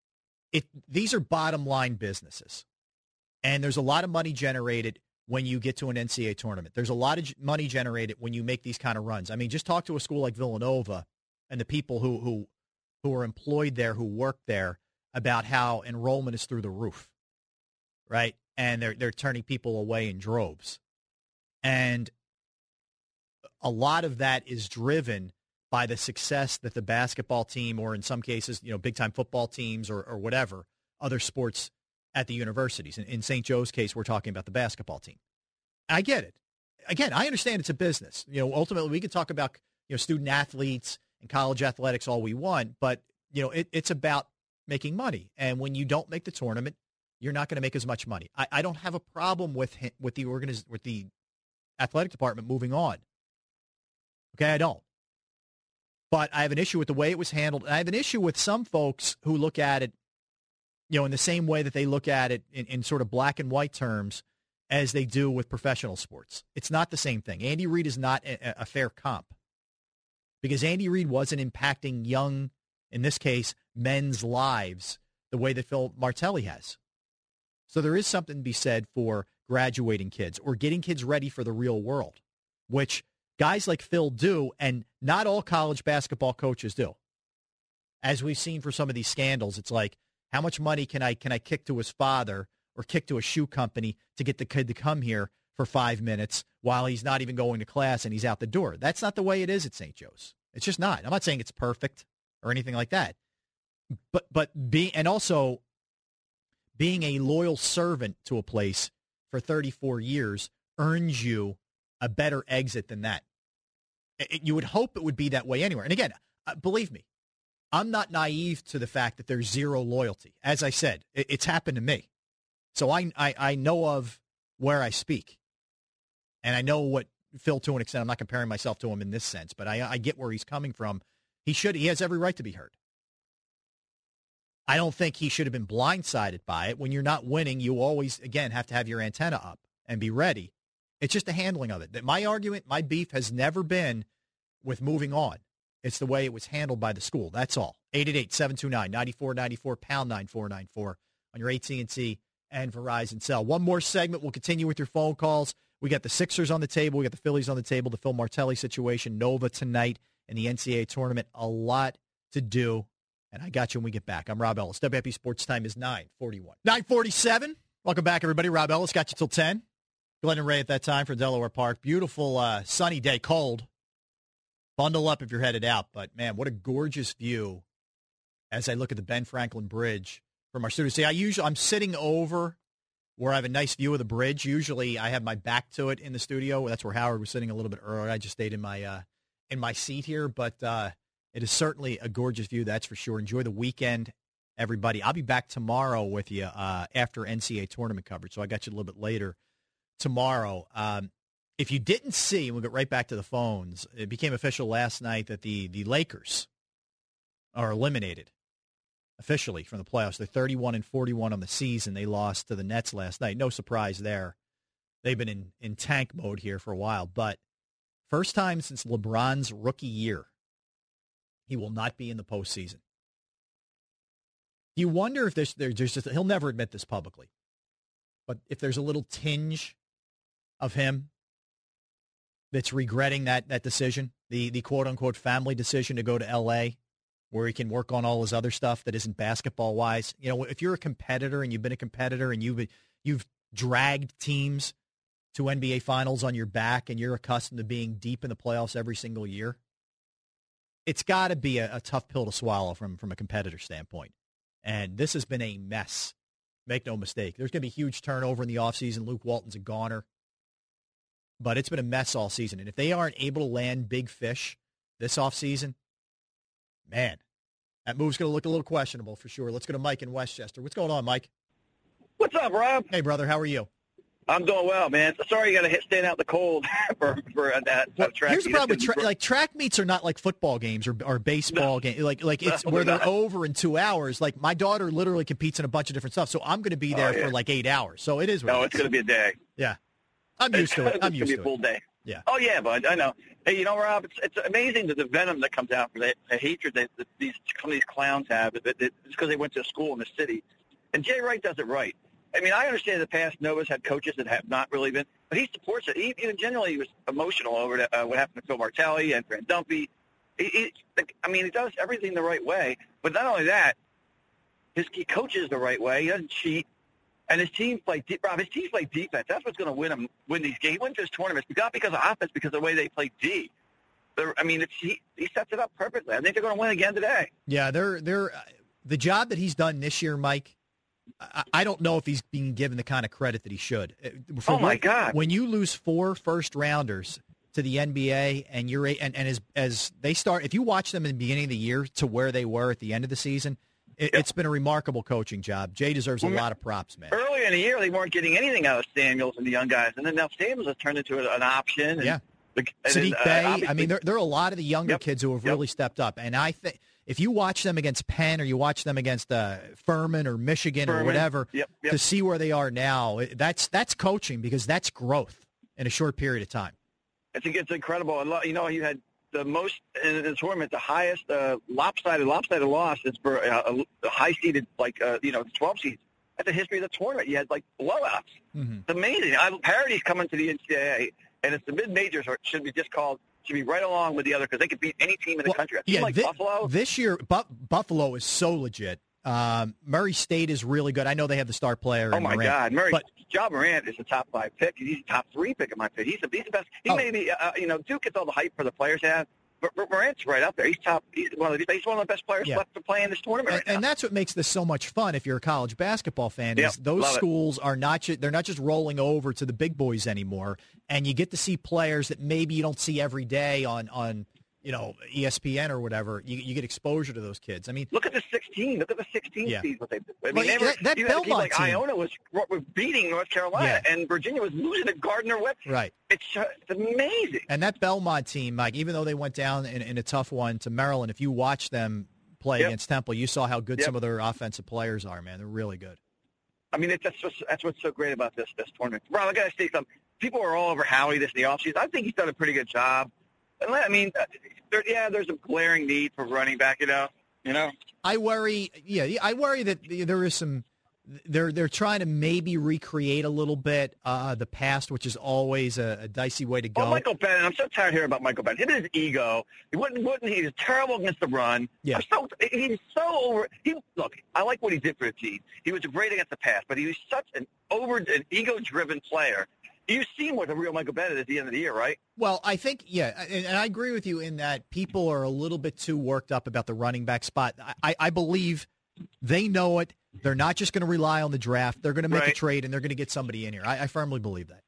It. These are bottom line businesses, and there's a lot of money generated when you get to an N C double A tournament. There's a lot of money generated when you make these kind of runs. I mean, just talk to a school like Villanova and the people who who who are employed there, who work there, about how enrollment is through the roof, right? And they're they're turning people away in droves. And a lot of that is driven by the success that the basketball team, or in some cases, you know, big-time football teams or, or whatever, other sports at the universities. In, in Saint Joe's case, we're talking about the basketball team. I get it. Again, I understand it's a business. You know, ultimately, we could talk about, you know, student athletes and college athletics all we want, but, you know, it, it's about making money. And when you don't make the tournament, you're not going to make as much money. I, I don't have a problem with him, with the organiz- with the athletic department moving on. Okay, I don't. But I have an issue with the way it was handled. And I have an issue with some folks who look at it, you know, in the same way that they look at it in, in sort of black and white terms as they do with professional sports. It's not the same thing. Andy Reid is not a, a fair comp because Andy Reid wasn't impacting young, in this case, men's lives the way that Phil Martelli has. So there is something to be said for graduating kids or getting kids ready for the real world, which guys like Phil do, and not all college basketball coaches do. As we've seen for some of these scandals, it's like, how much money can I can I kick to his father or kick to a shoe company to get the kid to come here for five minutes while he's not even going to class and he's out the door? That's not the way it is at Saint Joe's. It's just not. I'm not saying it's perfect or anything like that. But but be and also being a loyal servant to a place for thirty-four years earns you a better exit than that. It, you would hope it would be that way anywhere. And again, uh, believe me, I'm not naive to the fact that there's zero loyalty. As I said, it, it's happened to me. So I, I I know of where I speak. And I know what Phil, to an extent, I'm not comparing myself to him in this sense, but I, I get where he's coming from. He should. He has every right to be heard. I don't think he should have been blindsided by it. When you're not winning, you always, again, have to have your antenna up and be ready. It's just the handling of it. That my argument, my beef has never been with moving on. It's the way it was handled by the school. That's all. eight eight eight, seven two nine, nine four nine four, pound nine four nine four on your A T and T and Verizon cell. One more segment. We'll continue with your phone calls. We got the Sixers on the table. We got the Phillies on the table. The Phil Martelli situation. Nova tonight in the N C double A tournament. A lot to do. And I got you when we get back. I'm Rob Ellis. W F P Sports Time is nine forty-one. nine forty-seven. Welcome back, everybody. Rob Ellis got you till ten. Glenn and Ray at that time for Delaware Park. Beautiful uh, sunny day, cold. Bundle up if you're headed out. But, man, what a gorgeous view as I look at the Ben Franklin Bridge from our studio. See, I usually, I'm sitting over where I have a nice view of the bridge. Usually I have my back to it in the studio. That's where Howard was sitting a little bit earlier. I just stayed in my uh, in my seat here. But uh, it is certainly a gorgeous view, that's for sure. Enjoy the weekend, everybody. I'll be back tomorrow with you uh, after N C double A tournament coverage. So I got you a little bit later tomorrow. Um, if you didn't see, we'll get right back to the phones. It became official last night that the, the Lakers are eliminated officially from the playoffs. They're thirty-one and forty-one on the season. They lost to the Nets last night. No surprise there. They've been in, in tank mode here for a while. But first time since LeBron's rookie year, he will not be in the postseason. You wonder if there's, there's just, he'll never admit this publicly, but if there's a little tinge of him that's regretting that that decision, the the quote-unquote family decision to go to L A, where he can work on all his other stuff that isn't basketball-wise. You know, if you're a competitor and you've been a competitor and you've you've dragged teams to N B A Finals on your back and you're accustomed to being deep in the playoffs every single year, it's got to be a, a tough pill to swallow from, from a competitor standpoint. And this has been a mess. Make no mistake. There's going to be huge turnover in the offseason. Luke Walton's a goner. But it's been a mess all season. And if they aren't able to land big fish this offseason, man, that move's going to look a little questionable for sure. Let's go to Mike in Westchester. What's going on, Mike? What's up, Rob? Hey, brother. How are you? I'm doing well, man. Sorry you got to stand out in the cold for for that well, track. Here's the problem with tra- like track meets are not like football games or, or baseball no. games. Like like it's no, where they're not. over in two hours. Like my daughter literally competes in a bunch of different stuff, so I'm going to be there oh, yeah. for like eight hours. So it is. What no, it it's going to be a day. Yeah, I'm used to it. I'm used to it. It's going to be a full day. Yeah. Oh yeah, bud. I know. Hey, you know, Rob, it's it's amazing that the venom that comes out, the, the hatred that, that these some of these clowns have. It, it, it's because they went to school in the city, and Jay Wright does it right. I mean, I understand in the past Nova's had coaches that have not really been, but he supports it. He, even generally, he was emotional over the, uh, what happened to Phil Martelli and Fran Dumpy. He, he, I mean, he does everything the right way. But not only that, his he coaches the right way. He doesn't cheat, and his team play deep. Rob, his teams play defense. That's what's going to win him win these games. He wins his tournaments, not because of offense, because of the way they play D. They're, I mean, it's, he he sets it up perfectly. I think they're going to win again today. Yeah, they're they're uh, the job that he's done this year, Mike. I don't know if he's being given the kind of credit that he should. For oh, my when, God. When you lose four first-rounders to the N B A, and you're and, and as as they start, if you watch them in the beginning of the year to where they were at the end of the season, it, it's been a remarkable coaching job. Jay deserves a Well, lot of props, man. Earlier in the year, they weren't getting anything out of Samuels and the young guys, and then now Samuels has turned into an option. And Yeah. the, and Sadiq then, uh, Bey. I obviously- mean, there there are a lot of the younger Yep. kids who have Yep. really stepped up, and I think if you watch them against Penn or you watch them against uh, Furman or Michigan or Furman. whatever, Yep, yep. to see where they are now, it- that's that's coaching because that's growth in a short period of time. It's, it's incredible. And, lo- you know, you had the most in the tournament, the highest uh, lopsided lopsided loss is for uh, a high-seeded, like, uh, you know, twelve seeds. At the history of the tournament, you had, like, blowouts. Mm-hmm. It's amazing. I, parity's coming to the N C double A, and it's the mid-majors are, should be just called, should be right along with the other because they could beat any team in the country. A team Yeah, like thi- Buffalo. this year, Bu- Buffalo is so legit. Um, Murray State is really good. I know they have the star player. Oh, in my Morant, God. Murray, but Ja Morant is a top five pick. He's a top three pick in my pick. He's the, he's the best. He Oh. may be, uh, you know, Duke gets all the hype for the players have. But but Morant's right up there. He's top. He's one of the, he's one of the best players Yeah. left to play in this tournament right and, and that's what makes this so much fun if you're a college basketball fan Yep, is those love it. schools are not ju- they're not just rolling over to the big boys anymore, and you get to see players that maybe you don't see every day on on you know E S P N or whatever. You, you get exposure to those kids. I mean, Look at the sixteen. Look at the sixteen Yeah. seeds. What they did. I mean, Well, they were, that- that you had a team Belmont like team- Iona was, was beating North Carolina, and Virginia was losing to Gardner Webb. right. It's, uh, it's amazing. And that Belmont team, Mike, even though they went down in, in a tough one to Maryland, if you watch them play Yep. against Temple, you saw how good Yep. some of their offensive players are. Man, they're really good. I mean, it's, that's, what's, that's what's so great about this this tournament. Rob, I got to say something. People are all over Howie this in the offseason. I think he's done a pretty good job. And I mean, uh, there, yeah, there's a glaring need for running back, you know. You know, I worry. Yeah, I worry that there is some. They're they're trying to maybe recreate a little bit uh, the past, which is always a, a dicey way to go. Well, Michael Bennett, I'm so tired of hearing about Michael Bennett. Him and his ego. He wouldn't, wouldn't he? He's terrible against the run. Yeah. I'm so, he's so over. He, look, I like what he did for the team. He was great against the pass, but he was such an over, an ego-driven player. You've seen what the real Michael Bennett is at the end of the year, right? Well, I think, yeah, and, and I agree with you in that people are a little bit too worked up about the running back spot. I, I believe they know it. They're not just going to rely on the draft. They're going to make a Right. trade, and they're going to get somebody in here. I, I firmly believe that.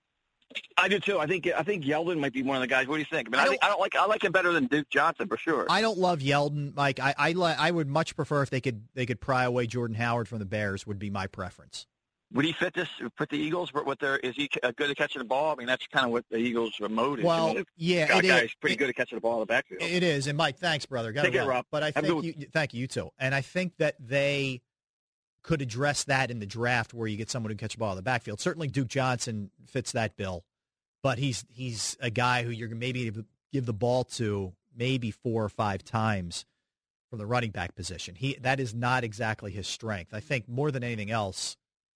I do too. I think I think Yeldon might be one of the guys. What do you think? I mean, I, I think, I don't like I like him better than Duke Johnson for sure. I don't love Yeldon, Mike. I I, li- I would much prefer if they could they could pry away Jordan Howard from the Bears. Would be my preference. Would he fit this? Put the Eagles? What their is he uh, good at catching the ball? I mean, that's kind of what the Eagles' mode is. Well, I mean, yeah, got it guys is. pretty It- good at catching the ball in the backfield. It is, and Mike, thanks, brother. Gotta Take care, run. Rob. But I Have a think good you, thank you, you too. And I think that they could address that in the draft, where you get someone who can catch the ball in the backfield. Certainly, Duke Johnson fits that bill, but he's he's a guy who you're gonna maybe give the ball to maybe four or five times from the running back position. He that is not exactly his strength. I think more than anything else,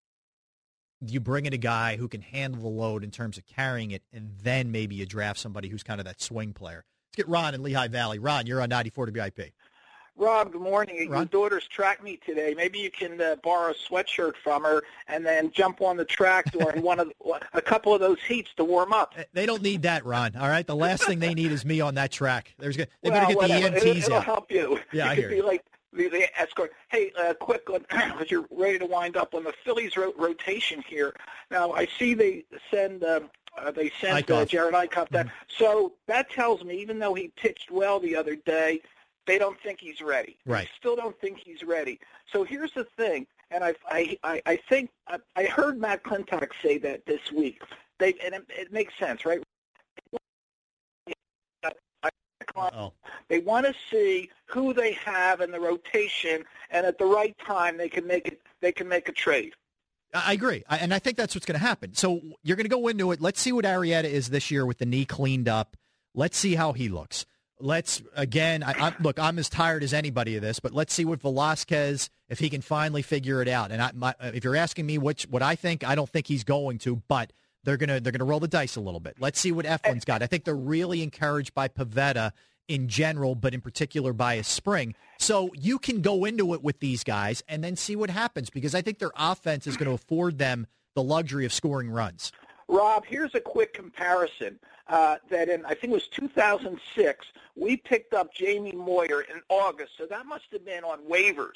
you bring in a guy who can handle the load in terms of carrying it, and then maybe you draft somebody who's kind of that swing player. Let's get Ron in Lehigh Valley. Ron, you're on ninety-four W I P. Rob, good morning. Your Ron? daughter's tracked me today. Maybe you can uh, borrow a sweatshirt from her and then jump on the track during one of the, a couple of those heats to warm up. They don't need that, Ron. All right, the last thing they need is me on that track. There's they well, better get the whatever. E M Ts it, it'll out. help you. Yeah, you I could hear be you. like the, the escort. Hey, uh, quick, as you're ready to wind up on the Phillies ro- rotation here. Now, I see they send um, uh, they sent uh, Eichhoff. Jared Eichhoff that. So that tells me, even though he pitched well the other day, they don't think he's ready. Right. They still don't think he's ready. So here's the thing, and I I I, I think I, I heard Matt Klentak say that this week. They and it, it makes sense, right? Oh. They want to see who they have in the rotation, and at the right time, they can make it. They can make a trade. I I agree, I, and I think that's what's going to happen. So you're going to go into it. Let's see what Arrieta is this year with the knee cleaned up. Let's see how he looks. Let's again. I, I, look, I'm as tired as anybody of this, but let's see what Velasquez, if he can finally figure it out. And I, my, if you're asking me which what I think, I don't think he's going to, but they're gonna they're gonna roll the dice a little bit. Let's see what Eflin's got. I think they're really encouraged by Pavetta in general, but in particular by his spring. So you can go into it with these guys and then see what happens, because I think their offense is going to afford them the luxury of scoring runs. Rob, here's a quick comparison. Uh, that in, I think it was two thousand six, we picked up Jamie Moyer in August, so that must have been on waivers.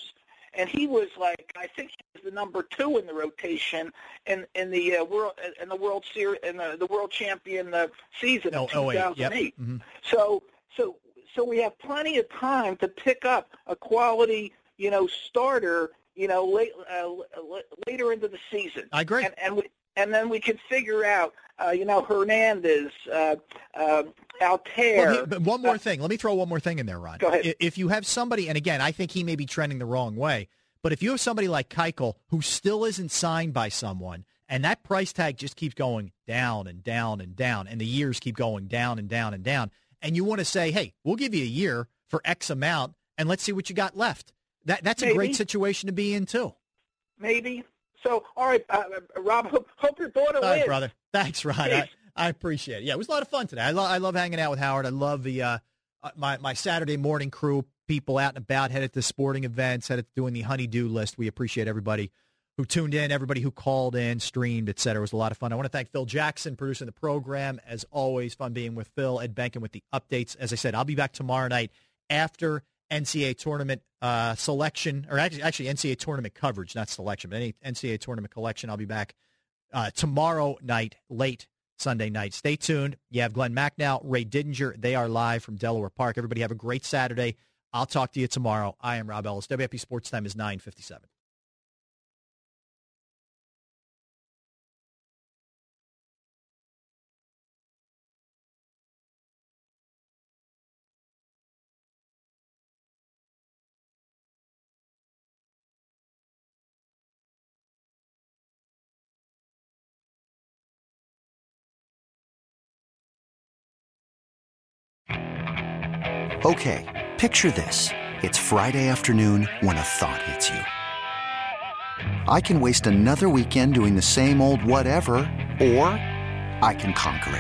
and he was like, I think he was the number two in the rotation in in the uh, world in the World Series in the, the World Champion uh, season of oh, two thousand eight. Yep. Mm-hmm. So so so we have plenty of time to pick up a quality, you know, starter, you know, late, uh, later into the season. I agree. And, and we and then we can figure out, uh, you know, Hernandez, uh, uh, Altair. Well, but one more thing. Let me throw one more thing in there, Ron. Go ahead. If you have somebody, and again, I think he may be trending the wrong way, but if you have somebody like Keuchel who still isn't signed by someone, and that price tag just keeps going down and down and down, and the years keep going down and down and down, and you want to say, hey, we'll give you a year for X amount, and let's see what you got left. That That's Maybe. a great situation to be in, too. Maybe. So, all right, uh, Rob, hope, hope your daughter All wins. right, brother. Thanks, Ron. I, I appreciate it. Yeah, it was a lot of fun today. I, lo- I love hanging out with Howard. I love the uh, my, my Saturday morning crew, people out and about, headed to sporting events, headed to doing the honey-do list. We appreciate everybody who tuned in, everybody who called in, streamed, et cetera. It was a lot of fun. I want to thank Phil Jackson, producing the program. As always, fun being with Phil. Ed Benkin with the updates. As I said, I'll be back tomorrow night after N C double A tournament uh, selection, or actually, actually N C double A tournament coverage, not selection, but any N C double A tournament collection. I'll be back uh, tomorrow night, late Sunday night. Stay tuned. You have Glenn Macnow, Ray Didinger. They are live from Delaware Park. Everybody have a great Saturday. I'll talk to you tomorrow. I am Rob Ellis. W F P Sports Time is nine fifty-seven. Okay, picture this. It's Friday afternoon when a thought hits you. I can waste another weekend doing the same old whatever, or I can conquer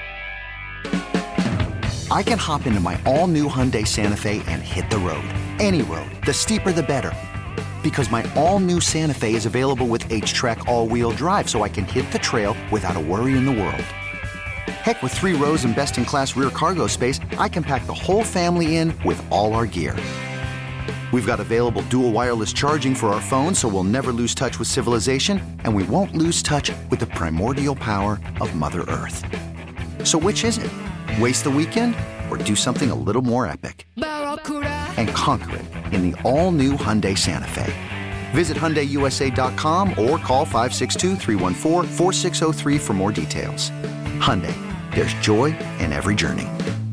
it. I can hop into my all-new Hyundai Santa Fe and hit the road. Any road. The steeper, the better. Because my all-new Santa Fe is available with H-Track all-wheel drive, so I can hit the trail without a worry in the world. Heck, with three rows and best-in-class rear cargo space, I can pack the whole family in with all our gear. We've got available dual wireless charging for our phones, so we'll never lose touch with civilization, and we won't lose touch with the primordial power of Mother Earth. So which is it? Waste the weekend or do something a little more epic? And conquer it in the all-new Hyundai Santa Fe. Visit Hyundai U S A dot com or call five six two, three one four, four six zero three for more details. Hyundai. There's joy in every journey.